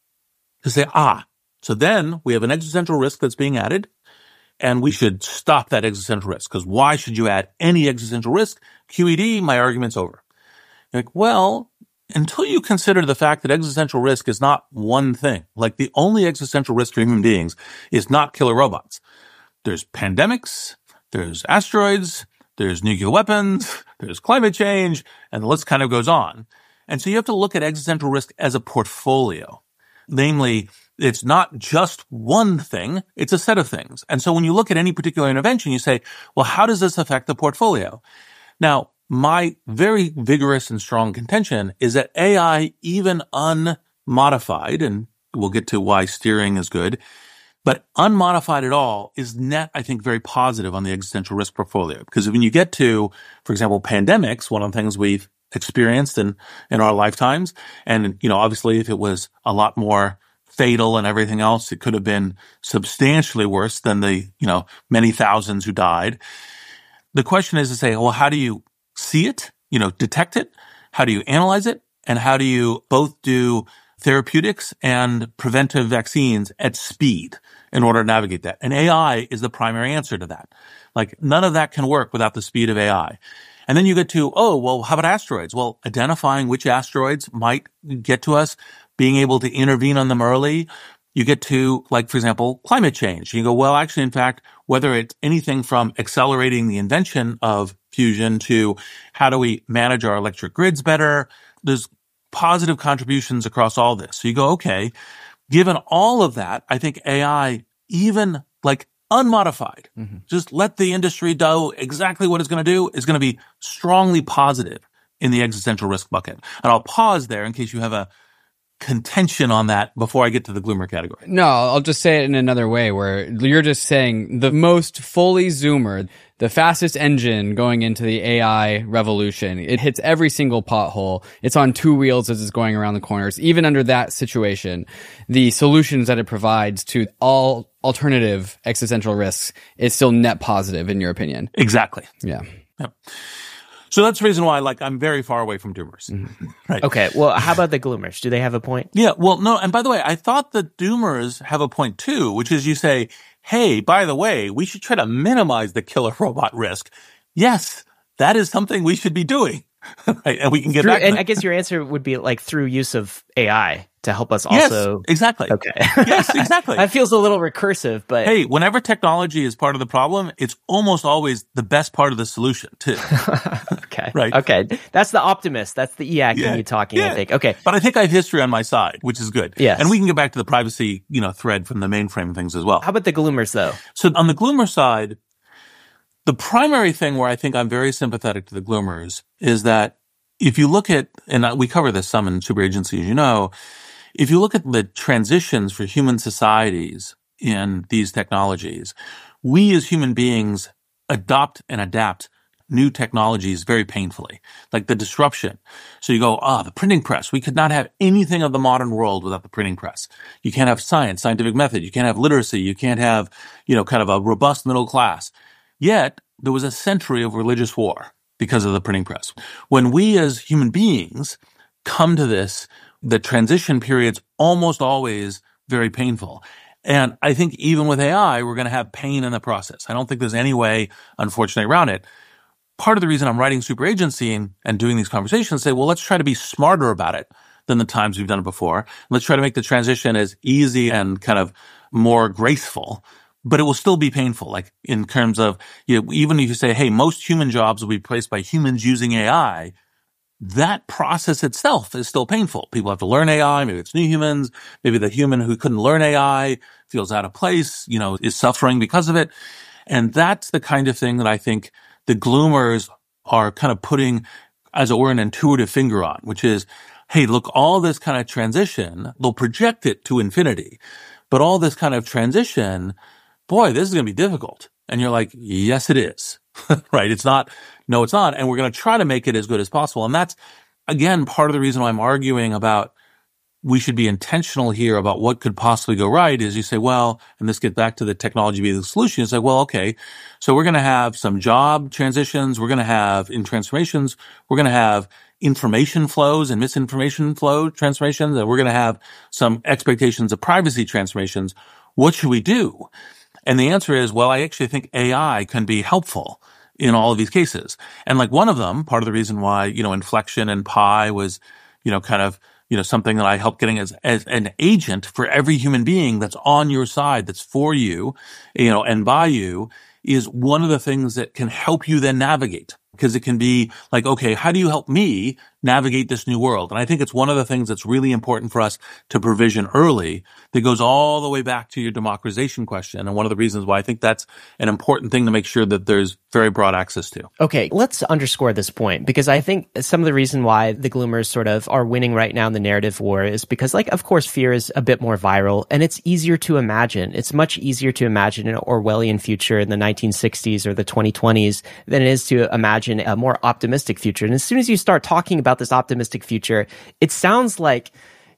You say, ah, so then we have an existential risk that's being added, and we should stop that existential risk, because why should you add any existential risk? Q E D, my argument's over. You're like, well, until you consider the fact that existential risk is not one thing, like the only existential risk for human beings is not killer robots. There's pandemics, there's asteroids, there's nuclear weapons, there's climate change, and the list kind of goes on. And so you have to look at existential risk as a portfolio. Namely, it's not just one thing, it's a set of things. And so when you look at any particular intervention, you say, well, how does this affect the portfolio? Now, my very vigorous and strong contention is that A I, even unmodified, and we'll get to why steering is good, but unmodified at all is net, I think, very positive on the existential risk portfolio. Because when you get to, for example, pandemics, one of the things we've experienced in, in our lifetimes, and, you know, obviously if it was a lot more fatal and everything else, it could have been substantially worse than the, you know, many thousands who died. The question is to say, well, how do you see it, you know, detect it? How do you analyze it? And how do you both do therapeutics and preventive vaccines at speed? in order to navigate that. And A I is the primary answer to that. Like, none of that can work without the speed of A I. And then you get to, oh, well, how about asteroids? Well, identifying which asteroids might get to us, being able to intervene on them early. You get to, like, for example, climate change. You go, well, actually, in fact, whether it's anything from accelerating the invention of fusion to how do we manage our electric grids better, there's positive contributions across all this. So you go, okay, given all of that, I think A I, even like unmodified, mm-hmm. just let the industry do exactly what it's going to do, is going to be strongly positive in the existential risk bucket. And I'll pause there in case you have a contention on that before I get to the gloomer category. No, I'll just say it in another way where you're just saying the most fully zoomer, the fastest engine going into the A I revolution. It hits every single pothole. It's on two wheels as it's going around the corners. Even under that situation, the solutions that it provides to all alternative existential risks is still net positive in your opinion. Exactly. Yeah. Yep. So that's the reason why, like, I'm very far away from doomers. Mm-hmm. Right. Okay. Well, how about the gloomers? Do they have a point? Yeah. Well, no. And by the way, I thought the doomers have a point too, which is you say, hey, by the way, we should try to minimize the killer robot risk. Yes, that is something we should be doing. Right. And we can get through, back to And that. I guess your answer would be like through use of A I to help us also. Yes, exactly. Okay. Yes, exactly. That feels a little recursive, but. Hey, whenever technology is part of the problem, it's almost always the best part of the solution too. Okay. Right. Okay. That's the optimist. That's the E A C Yeah. in you talking, Yeah. I think. Okay. But I think I have history on my side, which is good. Yes. And we can get back to the privacy, you know, thread from the mainframe things as well. How about the gloomers though? So on the gloomer side, the primary thing where I think I'm very sympathetic to the gloomers is that if you look at, and we cover this some in Super Agency, as you know, if you look at the transitions for human societies in these technologies, we as human beings adopt and adapt new technologies very painfully, like the disruption. So you go, ah, oh, the printing press. We could not have anything of the modern world without the printing press. You can't have science, scientific method. You can't have literacy. You can't have, you know, kind of a robust middle class. Yet there was a century of religious war because of the printing press. When we as human beings come to this, the transition period's almost always very painful. And I think even with A I, we're going to have pain in the process. I don't think there's any way, unfortunately, around it. Part of the reason I'm writing Super Agency and, and doing these conversations say, well, let's try to be smarter about it than the times we've done it before. Let's try to make the transition as easy and kind of more graceful, but it will still be painful. Like in terms of, you know, even if you say, hey, most human jobs will be replaced by humans using A I, that process itself is still painful. People have to learn A I. Maybe it's new humans. Maybe the human who couldn't learn A I feels out of place, you know, is suffering because of it. And that's the kind of thing that I think the gloomers are kind of putting, as it were, an intuitive finger on, which is, hey, look, all this kind of transition, they'll project it to infinity, but all this kind of transition, boy, this is going to be difficult. And you're like, yes, it is. Right? It's not, no, it's not. And we're going to try to make it as good as possible. And that's, again, part of the reason why I'm arguing about we should be intentional here about what could possibly go right is you say, well, and this gets back to the technology being the solution. It's like, well, okay, so we're going to have some job transitions. We're going to have in transformations. We're going to have information flows and misinformation flow transformations. And we're going to have some expectations of privacy transformations. What should we do? And the answer is, well, I actually think A I can be helpful in all of these cases. And like one of them, part of the reason why, you know, inflection and pi was, you know, kind of, you know, something that I help getting as, as an agent for every human being that's on your side, that's for you, you know, and by you, is one of the things that can help you then navigate. Because it can be like, okay, how do you help me navigate this new world? And I think it's one of the things that's really important for us to provision early that goes all the way back to your democratization question. And one of the reasons why I think that's an important thing to make sure that there's very broad access to. Okay, let's underscore this point, because I think some of the reason why the gloomers sort of are winning right now in the narrative war is because, like, of course, fear is a bit more viral and it's easier to imagine. It's much easier to imagine an Orwellian future in the nineteen sixties or the twenty twenties than it is to imagine a more optimistic future. And as soon as you start talking about this optimistic future, it sounds like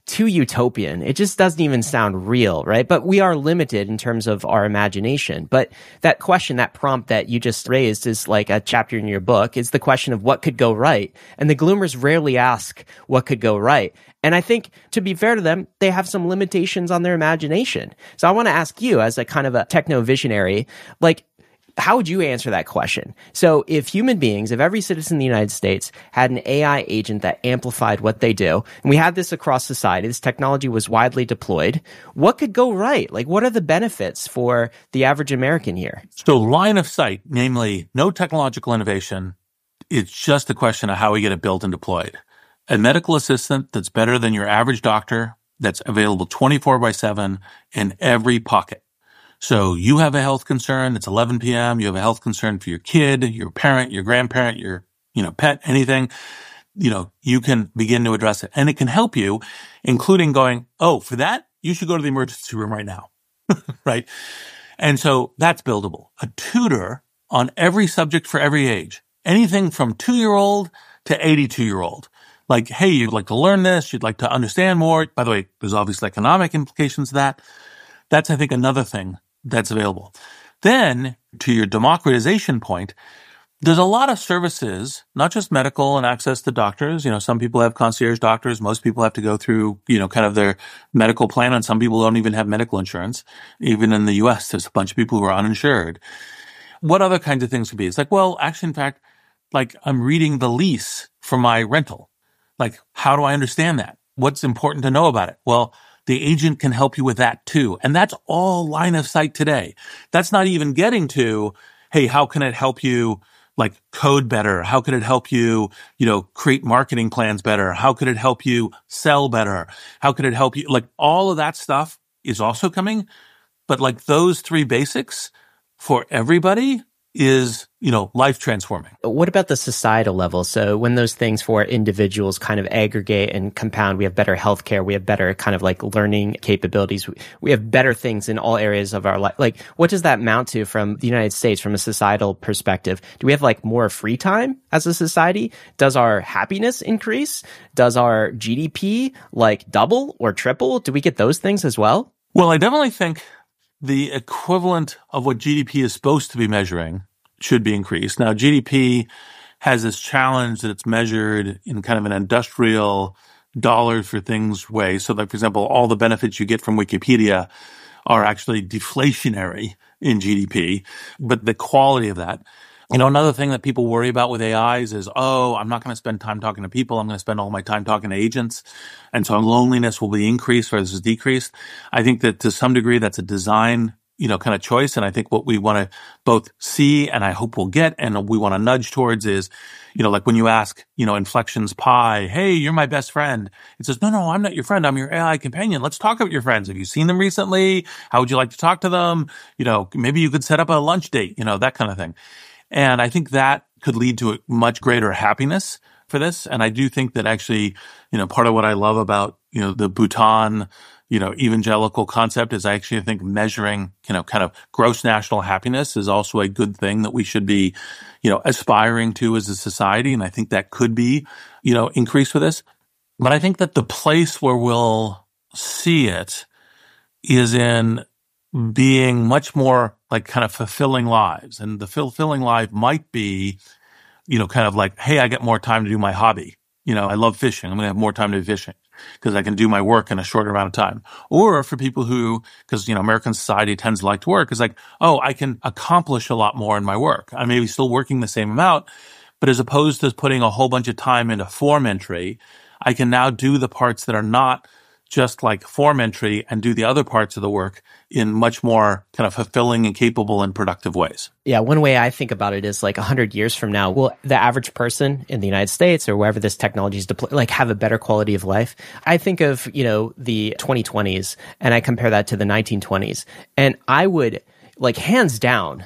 too utopian. It just doesn't even sound real, right? But we are limited in terms of our imagination. But that question, that prompt that you just raised is like a chapter in your book, is the question of what could go right. And the Gloomers rarely ask what could go right. And I think, to be fair to them, they have some limitations on their imagination. So I want to ask you, as a kind of a techno visionary, like, how would you answer that question? So if human beings, if every citizen in the United States had an A I agent that amplified what they do, and we had this across society, this technology was widely deployed, what could go right? Like, what are the benefits for the average American here? So line of sight, namely no technological innovation. It's just a question of how we get it built and deployed. A medical assistant that's better than your average doctor, that's available twenty-four by seven in every pocket. So you have a health concern, it's eleven p.m., you have a health concern for your kid, your parent, your grandparent, your, you know, pet, anything, you know, you can begin to address it. And it can help you, including going, oh, for that, you should go to the emergency room right now, right? And so that's buildable. A tutor on every subject for every age, anything from two-year-old to eighty-two-year-old. Like, hey, you'd like to learn this, you'd like to understand more. By the way, there's obviously economic implications to that. That's, I think, another thing that's available. Then, to your democratization point, there's a lot of services, not just medical and access to doctors. You know, some people have concierge doctors. Most people have to go through, you know, kind of their medical plan, and some people don't even have medical insurance. Even in the U S, there's a bunch of people who are uninsured. What other kinds of things could be? It's like, well, actually, in fact, like I'm reading the lease for my rental. Like, how do I understand that? What's important to know about it? Well, the agent can help you with that too. And that's all line of sight today. That's not even getting to, hey, how can it help you like code better? How could it help you, you know, create marketing plans better? How could it help you sell better? How could it help you? Like all of that stuff is also coming. But like those three basics for everybody is, you know, life transforming. What about the societal level? So when those things for individuals kind of aggregate and compound, we have better healthcare, we have better kind of like learning capabilities, we have better things in all areas of our life. Like, what does that amount to from the United States, from a societal perspective? Do we have like more free time as a society? Does our happiness increase? Does our G D P like double or triple? Do we get those things as well? Well, I definitely think the equivalent of what G D P is supposed to be measuring should be increased. Now, G D P has this challenge that it's measured in kind of an industrial dollars for things way. So like, for example, all the benefits you get from Wikipedia are actually deflationary in G D P, but the quality of that. You know, another thing that people worry about with A Is is, oh, I'm not going to spend time talking to people. I'm going to spend all my time talking to agents. And so loneliness will be increased versus decreased. I think that to some degree that's a design, you know, kind of choice. And I think what we want to both see and I hope we'll get and we want to nudge towards is, you know, like when you ask, you know, Inflections Pi, hey, you're my best friend. It says, no, no, I'm not your friend. I'm your A I companion. Let's talk about your friends. Have you seen them recently? How would you like to talk to them? You know, maybe you could set up a lunch date, you know, that kind of thing. And I think that could lead to a much greater happiness for this. And I do think that actually, you know, part of what I love about, you know, the Bhutan, you know, evangelical concept is I actually think measuring, you know, kind of gross national happiness is also a good thing that we should be, you know, aspiring to as a society. And I think that could be, you know, increased with this. But I think that the place where we'll see it is in being much more like kind of fulfilling lives. And the fulfilling life might be, you know, kind of like, hey, I get more time to do my hobby. You know, I love fishing. I'm going to have more time to do fishing because I can do my work in a shorter amount of time. Or for people who, because, you know, American society tends to like to work, is like, oh, I can accomplish a lot more in my work. I may be still working the same amount, but as opposed to putting a whole bunch of time into form entry, I can now do the parts that are not just like form entry and do the other parts of the work in much more kind of fulfilling and capable and productive ways. Yeah, one way I think about it is like one hundred years from now, will the average person in the United States or wherever this technology is deployed, like have a better quality of life? I think of, you know, the twenty twenties and I compare that to the nineteen twenties. And I would, like hands down,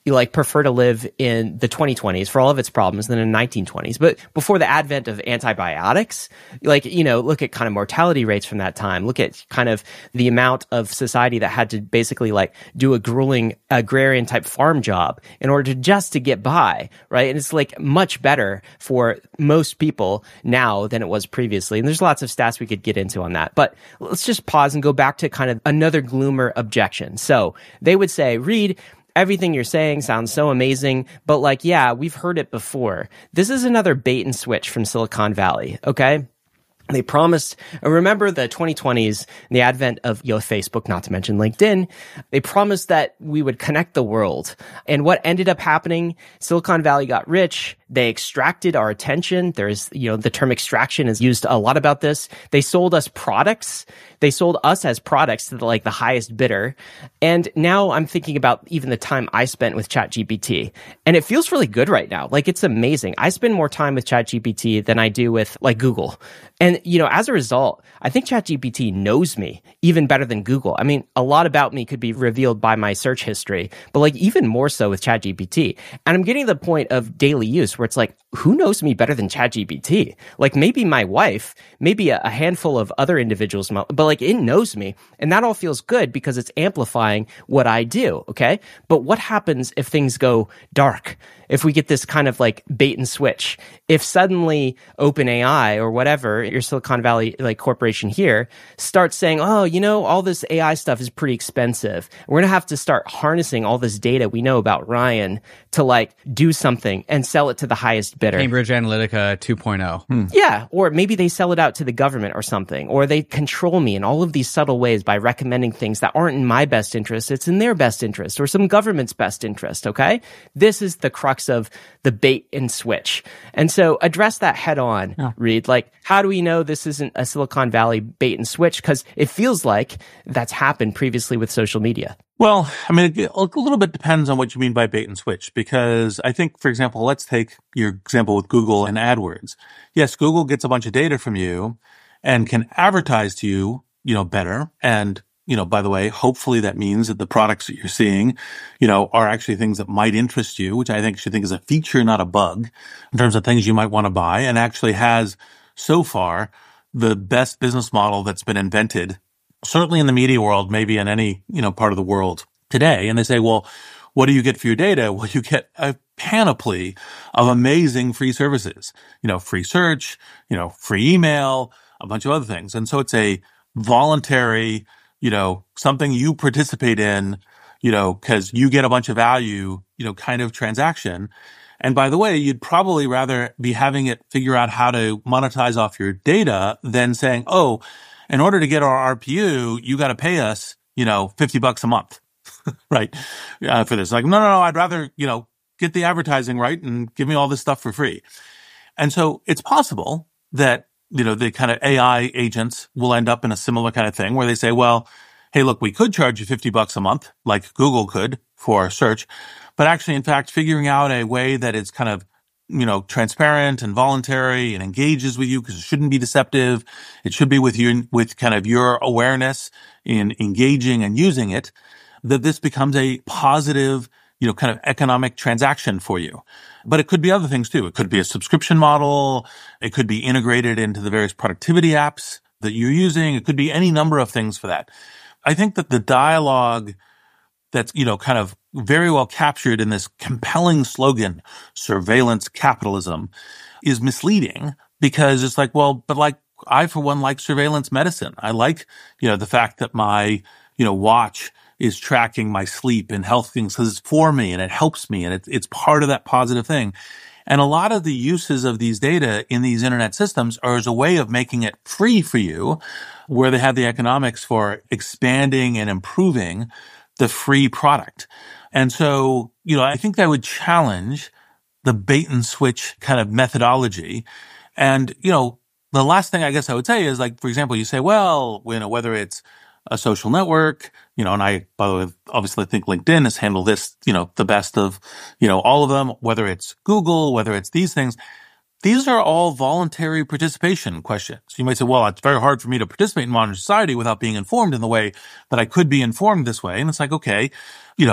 you like prefer to live in the twenty twenties for all of its problems than in the nineteen twenties. But before the advent of antibiotics, like, you know, look at kind of mortality rates from that time. Look at kind of the amount of society that had to basically like do a grueling agrarian type farm job in order to just to get by, right? And it's like much better for most people now than it was previously. And there's lots of stats we could get into on that. But let's just pause and go back to kind of another gloomer objection. So they would say, Reed, everything you're saying sounds so amazing, but like, yeah, we've heard it before. This is another bait and switch from Silicon Valley, okay? They promised, remember the twenty twenties, the advent of, you know, Facebook, not to mention LinkedIn, they promised that we would connect the world. And what ended up happening, Silicon Valley got rich. They extracted our attention. There's, you know, the term extraction is used a lot about this. They sold us products. They sold us as products to the, like the highest bidder. And now I'm thinking about even the time I spent with ChatGPT. And it feels really good right now. Like, it's amazing. I spend more time with ChatGPT than I do with like Google. And, you know, as a result, I think ChatGPT knows me even better than Google. I mean, a lot about me could be revealed by my search history, but like even more so with ChatGPT. And I'm getting to the point of daily use where it's like, who knows me better than ChatGPT? Like maybe my wife, maybe a, a handful of other individuals, but like it knows me. And that all feels good because it's amplifying what I do, okay? But what happens if things go dark? If we get this kind of like bait and switch, if suddenly OpenAI or whatever, your Silicon Valley like corporation here starts saying, oh, you know, all this A I stuff is pretty expensive. We're going to have to start harnessing all this data we know about Ryan to like do something and sell it to the highest bidder. Cambridge Analytica two point oh. Hmm. Yeah. Or maybe they sell it out to the government or something, or they control me in all of these subtle ways by recommending things that aren't in my best interest. It's in their best interest or some government's best interest. Okay. This is the crux of the bait and switch. And so address that head on, oh. Reed. Like, how do we know this isn't a Silicon Valley bait and switch? Because it feels like that's happened previously with social media. Well, I mean, a little bit depends on what you mean by bait and switch, because I think, for example, let's take your example with Google and AdWords. Yes, Google gets a bunch of data from you and can advertise to you, you know, better. And you know, by the way, hopefully that means that the products that you're seeing, you know, are actually things that might interest you, which I think should think is a feature, not a bug, in terms of things you might want to buy, and actually has so far the best business model that's been invented, certainly in the media world, maybe in any, you know, part of the world today. And they say, well, what do you get for your data? Well, you get a panoply of amazing free services, you know, free search, you know, free email, a bunch of other things. And so it's a voluntary, you know, something you participate in, you know, because you get a bunch of value, you know, kind of transaction. And by the way, you'd probably rather be having it figure out how to monetize off your data than saying, oh, in order to get our R P U, you got to pay us, you know, fifty bucks a month, right? Uh, for this. Like, no, no, no, I'd rather, you know, get the advertising right and give me all this stuff for free. And so it's possible that, you know, the kind of A I agents will end up in a similar kind of thing where they say, well, hey, look, we could charge you fifty bucks a month like Google could for search, but actually, in fact, figuring out a way that is kind of, you know, transparent and voluntary and engages with you, because it shouldn't be deceptive. It should be with you, with kind of your awareness in engaging and using it, that this becomes a positive, you know, kind of economic transaction for you. But it could be other things too. It could be a subscription model. It could be integrated into the various productivity apps that you're using. It could be any number of things for that. I think that the dialogue that's, you know, kind of very well captured in this compelling slogan, surveillance capitalism, is misleading, because it's like, well, but like, I, for one, like surveillance medicine. I like, you know, the fact that my, you know, watch is tracking my sleep and health things because it's for me and it helps me and it's, it's part of that positive thing. And a lot of the uses of these data in these internet systems are as a way of making it free for you, where they have the economics for expanding and improving the free product. And so, you know, I think that would challenge the bait and switch kind of methodology. And, you know, the last thing I guess I would say is, like, for example, you say, well, you know, whether it's a social network, you know, and I, by the way, obviously think LinkedIn has handled this, you know, the best of, you know, all of them, whether it's Google, whether it's these things, these are all voluntary participation questions. You might say, well, it's very hard for me to participate in modern society without being informed in the way that I could be informed this way. And it's like, okay, you know,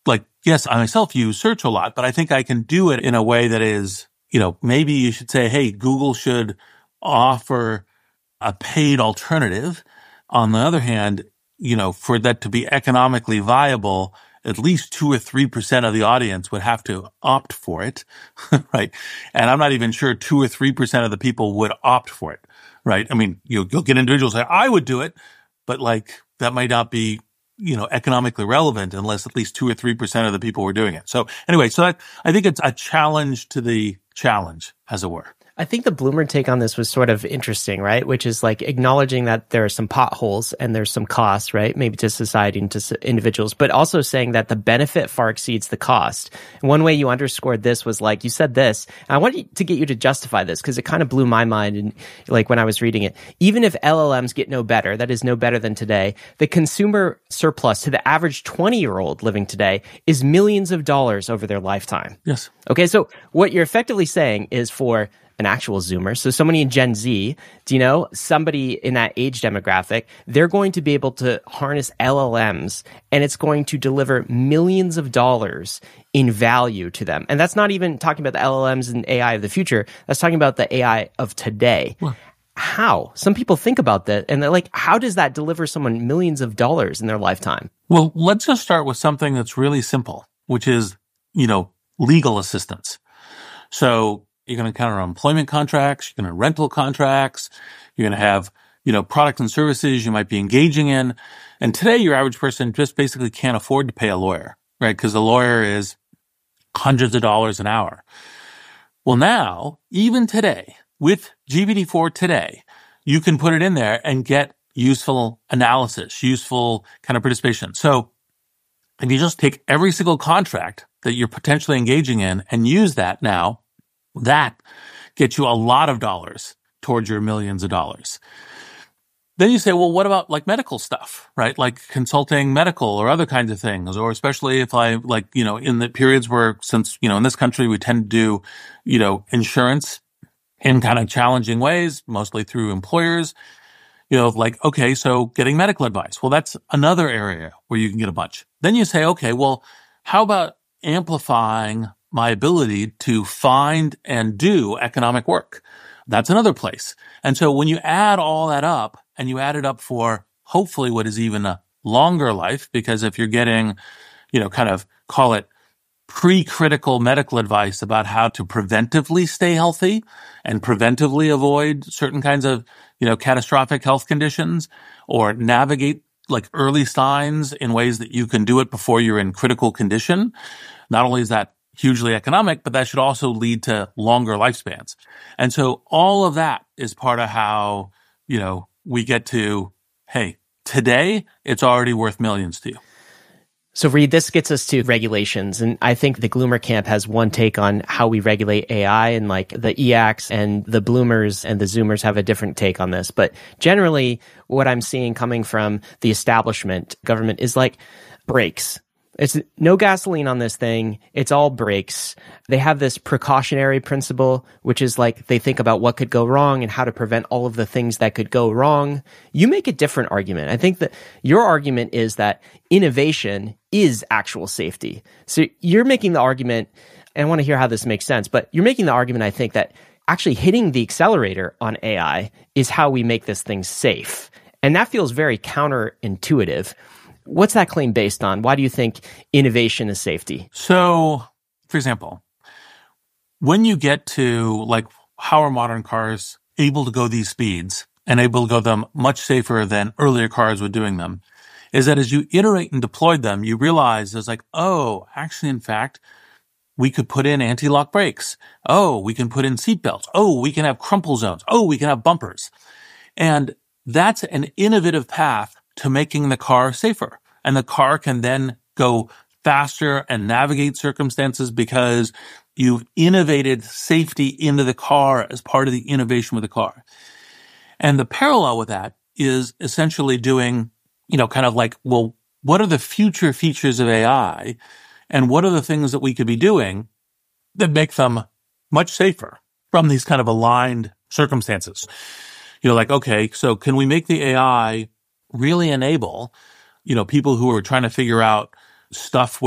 like, yes, I myself use search a lot, but I think I can do it in a way that is, you know, maybe you should say, hey, Google should offer a paid alternative. On the other hand, you know, for that to be economically viable, at least two or three percent of the audience would have to opt for it, right? And I'm not even sure two or three percent of the people would opt for it, right? I mean, you'll, you'll get individuals say, I would do it, but like that might not be, you know, economically relevant unless at least two or three percent of the people were doing it. So anyway, so that, I think it's a challenge to the challenge, as it were. I think the Bloomberg take on this was sort of interesting, right? Which is like acknowledging that there are some potholes and there's some costs, right? Maybe to society and to individuals, but also saying that the benefit far exceeds the cost. And one way you underscored this was like, you said this, and I wanted to get you to justify this because it kind of blew my mind. And like when I was reading it, even if L L Ms get no better, that is no better than today, the consumer surplus to the average twenty year old living today is millions of dollars over their lifetime. Yes. Okay. So what you're effectively saying is for an actual Zoomer. So somebody in Gen Z, do you know, somebody in that age demographic, they're going to be able to harness L L Ms and it's going to deliver millions of dollars in value to them. And that's not even talking about the L L Ms and A I of the future. That's talking about the A I of today. Well, how? Some people think about that and they're like, how does that deliver someone millions of dollars in their lifetime? Well, let's just start with something that's really simple, which is, you know, legal assistance. So you're going to encounter employment contracts, you're going to rental contracts, you're going to have, you know, products and services you might be engaging in. And today, your average person just basically can't afford to pay a lawyer, right? Because the lawyer is hundreds of dollars an hour. Well, now, even today, with G P T four today, you can put it in there and get useful analysis, useful kind of participation. So if you just take every single contract that you're potentially engaging in and use that now, that gets you a lot of dollars towards your millions of dollars. Then you say, well, what about like medical stuff, right? Like consulting medical or other kinds of things, or especially if I like, you know, in the periods where since, you know, in this country, we tend to do, you know, insurance in kind of challenging ways, mostly through employers, you know, like, okay, so getting medical advice. Well, that's another area where you can get a bunch. Then you say, okay, well, how about amplifying my ability to find and do economic work? That's another place. And so when you add all that up and you add it up for hopefully what is even a longer life, because if you're getting, you know, kind of call it pre-critical medical advice about how to preventively stay healthy and preventively avoid certain kinds of, you know, catastrophic health conditions or navigate like early signs in ways that you can do it before you're in critical condition, not only is that hugely economic, but that should also lead to longer lifespans. And so all of that is part of how, you know, we get to, hey, today it's already worth millions to you. So Reed, this gets us to regulations. And I think the Gloomer camp has one take on how we regulate A I, and like the E A Cs and the Bloomers and the Zoomers have a different take on this. But generally, what I'm seeing coming from the establishment government is like brakes. It's no gasoline on this thing. It's all brakes. They have this precautionary principle, which is like they think about what could go wrong and how to prevent all of the things that could go wrong. You make a different argument. I think that your argument is that innovation is actual safety. So you're making the argument, and I want to hear how this makes sense, but you're making the argument, I think, that actually hitting the accelerator on A I is how we make this thing safe. And that feels very counterintuitive. What's that claim based on? Why do you think innovation is safety? So, for example, when you get to like how are modern cars able to go these speeds and able to go them much safer than earlier cars were doing them, is that as you iterate and deploy them, you realize there's like, oh, actually, in fact, we could put in anti-lock brakes. Oh, we can put in seatbelts. Oh, we can have crumple zones. Oh, we can have bumpers. And that's an innovative path to making the car safer. And the car can then go faster and navigate circumstances because you've innovated safety into the car as part of the innovation with the car. And the parallel with that is essentially doing, you know, kind of like, well, what are the future features of A I and what are the things that we could be doing that make them much safer from these kind of aligned circumstances? You know, like, okay, so can we make the A I really enable, you know, people who are trying to figure out stuff with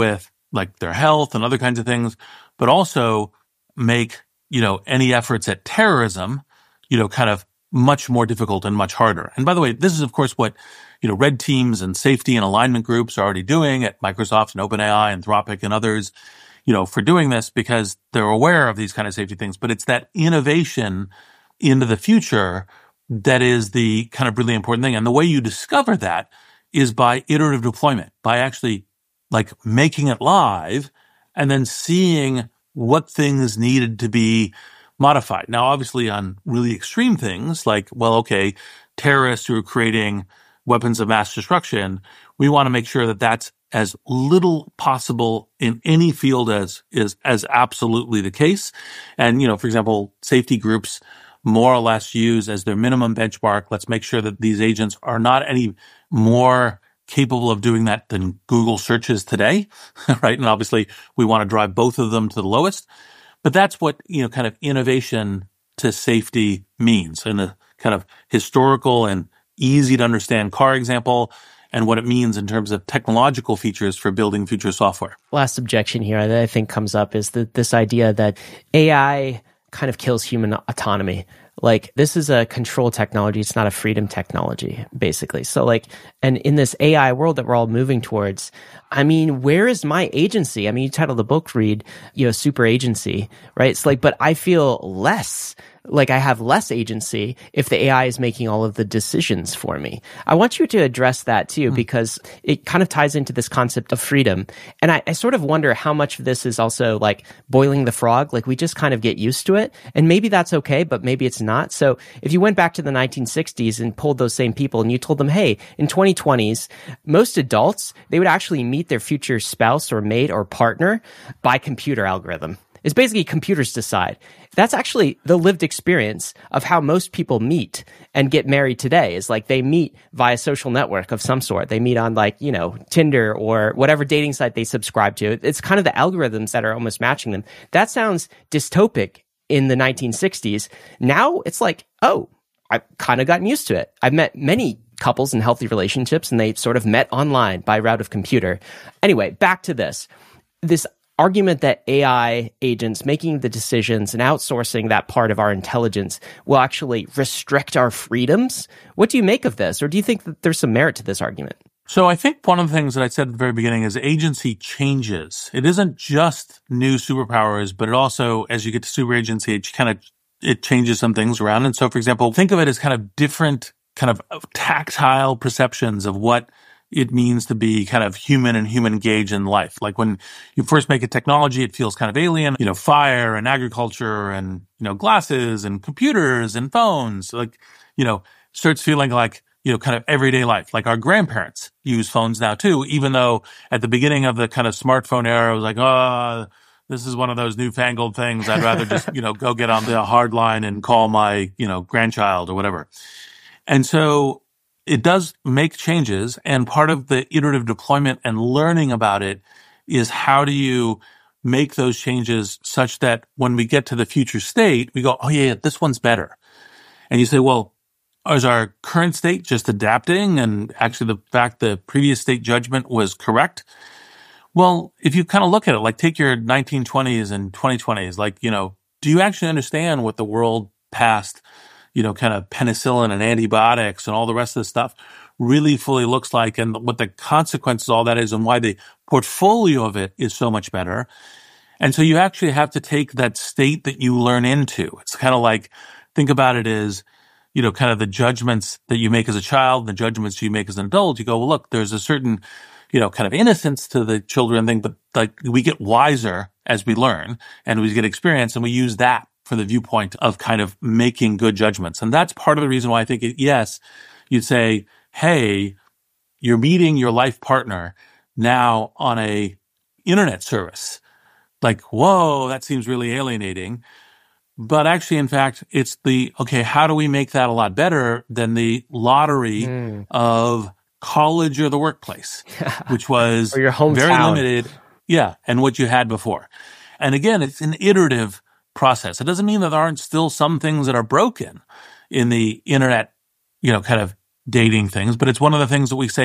like their health and other kinds of things, but also make, you know, any efforts at terrorism, you know, kind of much more difficult and much harder. And by the way, this is, of course, what, you know, red teams and safety and alignment groups are already doing at Microsoft and OpenAI, Anthropic and others, you know, for doing this because they're aware of these kind of safety things. But it's that innovation into the future that is the kind of really important thing. And the way you discover that is by iterative deployment, by actually like making it live and then seeing what things needed to be modified. Now, obviously on really extreme things like, well, okay, terrorists who are creating weapons of mass destruction, we want to make sure that that's as little possible in any field as is as absolutely the case. And, you know, for example, safety groups more or less use as their minimum benchmark, let's make sure that these agents are not any more capable of doing that than Google searches today, right? And obviously we want to drive both of them to the lowest. But that's what, you know, kind of innovation to safety means in a kind of historical and easy to understand car example and what it means in terms of technological features for building future software. Last objection here that I think comes up is that this idea that A I kind of kills human autonomy. Like, this is a control technology. It's not a freedom technology, basically. So like, and in this A I world that we're all moving towards, I mean, where is my agency? I mean, you titled the book, Reed, you know, Super Agency, right? It's like, but I feel less like I have less agency if the A I is making all of the decisions for me. I want you to address that too, mm. because it kind of ties into this concept of freedom. And I, I sort of wonder how much of this is also like boiling the frog. Like, we just kind of get used to it. And maybe that's okay, but maybe it's not. So if you went back to the nineteen sixties and pulled those same people and you told them, hey, in twenty twenties, most adults, they would actually meet their future spouse or mate or partner by computer algorithm. It's basically computers decide. That's actually the lived experience of how most people meet and get married today, is like they meet via social network of some sort. They meet on like, you know, Tinder or whatever dating site they subscribe to. It's kind of the algorithms that are almost matching them. That sounds dystopic in the nineteen sixties. Now it's like, oh, I've kind of gotten used to it. I've met many couples in healthy relationships and they sort of met online by route of computer. Anyway, back to this. This argument that A I agents making the decisions and outsourcing that part of our intelligence will actually restrict our freedoms. What do you make of this? Or do you think that there's some merit to this argument? So I think one of the things that I said at the very beginning is agency changes. It isn't just new superpowers, but it also, as you get to super agency, it kind of, it changes some things around. And so, for example, think of it as kind of different kind of tactile perceptions of what it means to be kind of human and human engaged in life. Like when you first make a technology, it feels kind of alien, you know, fire and agriculture and, you know, glasses and computers and phones, like, you know, starts feeling like, you know, kind of everyday life. Like our grandparents use phones now too, even though at the beginning of the kind of smartphone era, it was like, oh, this is one of those newfangled things. I'd rather just, you know, go get on the hard line and call my, you know, grandchild or whatever. And so it does make changes, and part of the iterative deployment and learning about it is how do you make those changes such that when we get to the future state, we go, oh yeah, this one's better. And you say, well, is our current state just adapting? And actually the fact the previous state judgment was correct? Well, if you kind of look at it, like take your nineteen twenties and twenty twenties, like, you know, do you actually understand what the world past, you know, kind of penicillin and antibiotics and all the rest of the stuff really fully looks like, and what the consequences of all that is, and why the portfolio of it is so much better. And so you actually have to take that state that you learn into. It's kind of like, think about it as, you know, kind of the judgments that you make as a child, the judgments you make as an adult. You go, well, look, there's a certain, you know, kind of innocence to the children thing, but like we get wiser as we learn and we get experience, and we use that for the viewpoint of kind of making good judgments. And that's part of the reason why I think, it, yes, you'd say, hey, you're meeting your life partner now on a internet service. Like, whoa, that seems really alienating. But actually, in fact, it's the, okay, how do we make that a lot better than the lottery mm. of college or the workplace, which was or your hometown. Very limited. Yeah. And what you had before. And again, it's an iterative process. It doesn't mean that there aren't still some things that are broken in the internet, you know, kind of dating things, but it's one of the things that we say,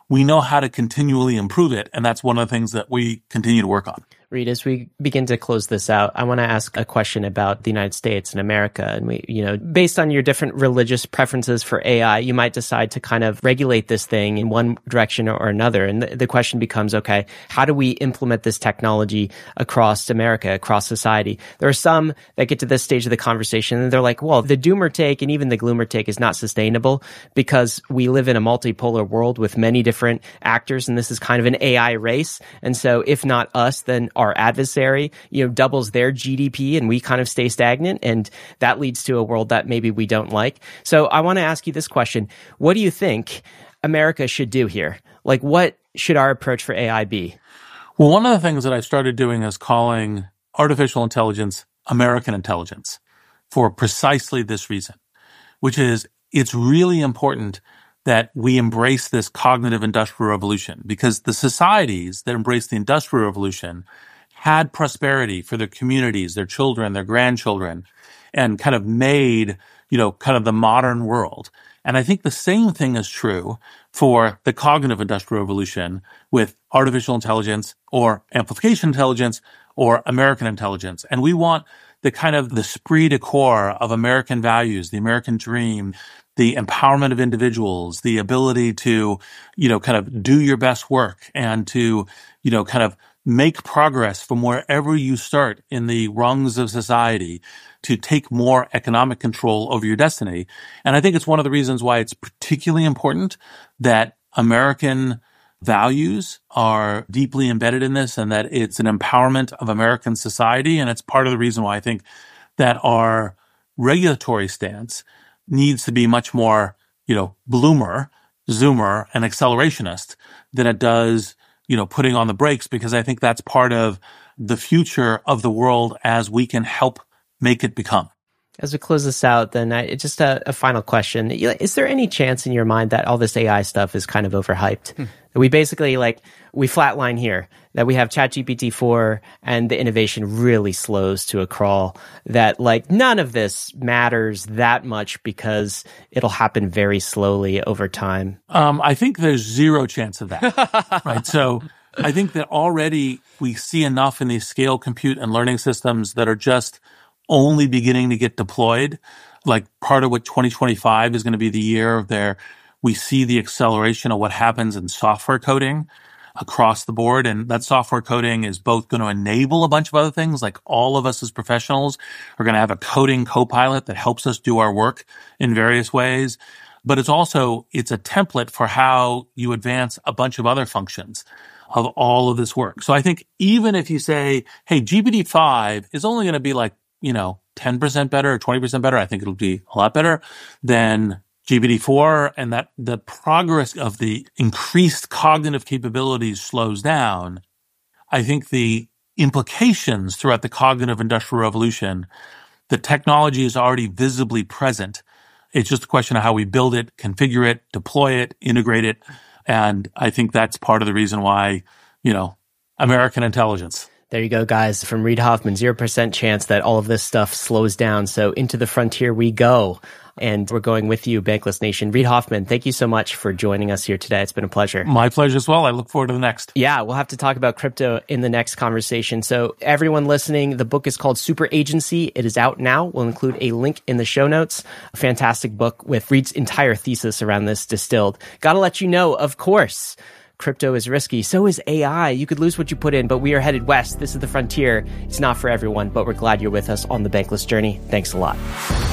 we know how to continually improve it. And that's one of the things that we continue to work on. Reed, as we begin to close this out, I want to ask a question about the United States and America. And we, you know, based on your different religious preferences for A I, you might decide to kind of regulate this thing in one direction or another. And the, the question becomes, okay, how do we implement this technology across America, across society? There are some that get to this stage of the conversation and they're like, well, the doomer take and even the gloomer take is not sustainable because we live in a multipolar world with many different actors. And this is kind of an A I race. And so if not us, then our adversary, you know, doubles their G D P and we kind of stay stagnant. And that leads to a world that maybe we don't like. So I want to ask you this question. What do you think America should do here? Like, what should our approach for A I be? Well, one of the things that I started doing is calling artificial intelligence American intelligence for precisely this reason, which is it's really important that we embrace this cognitive industrial revolution because the societies that embraced the industrial revolution had prosperity for their communities, their children, their grandchildren, and kind of made, you know, kind of the modern world. And I think the same thing is true for the cognitive industrial revolution with artificial intelligence or amplification intelligence or American intelligence. And we want the kind of the esprit de corps of American values, the American dream, the empowerment of individuals, the ability to, you know, kind of do your best work and to, you know, kind of make progress from wherever you start in the rungs of society to take more economic control over your destiny. And I think it's one of the reasons why it's particularly important that American values are deeply embedded in this and that it's an empowerment of American society. And it's part of the reason why I think that our regulatory stance needs to be much more, you know, bloomer, zoomer, and accelerationist than it does, you know, putting on the brakes, because I think that's part of the future of the world as we can help make it become. As we close this out, then I, just a, a final question. Is there any chance in your mind that all this A I stuff is kind of overhyped? Hmm. That we basically, like, we flatline here, that we have ChatGPT four and the innovation really slows to a crawl, that, like, none of this matters that much because it'll happen very slowly over time? Um, I think there's zero chance of that, right? So I think that already we see enough in these scale compute and learning systems that are just only beginning to get deployed. Like, part of what twenty twenty-five is going to be the year of their, we see the acceleration of what happens in software coding across the board. And that software coding is both going to enable a bunch of other things, like all of us as professionals are going to have a coding copilot that helps us do our work in various ways. But it's also, it's a template for how you advance a bunch of other functions of all of this work. So I think even if you say, hey, G P T five is only going to be like, you know, ten percent better or twenty percent better, I think it'll be a lot better than G P T four, and that the progress of the increased cognitive capabilities slows down. I think the implications throughout the cognitive industrial revolution, the technology is already visibly present. It's just a question of how we build it, configure it, deploy it, integrate it. And I think that's part of the reason why, you know, American intelligence. There you go, guys. From Reid Hoffman, zero percent chance that all of this stuff slows down. So into the frontier we go. And we're going with you, Bankless Nation. Reid Hoffman, thank you so much for joining us here today. It's been a pleasure. My pleasure as well. I look forward to the next. Yeah, we'll have to talk about crypto in the next conversation. So everyone listening, the book is called Super Agency. It is out now. We'll include a link in the show notes. A fantastic book with Reid's entire thesis around this distilled. Gotta let you know, of course, crypto is risky. So is A I. You could lose what you put in, but we are headed west. This is the frontier. It's not for everyone, but we're glad you're with us on the Bankless journey. Thanks a lot.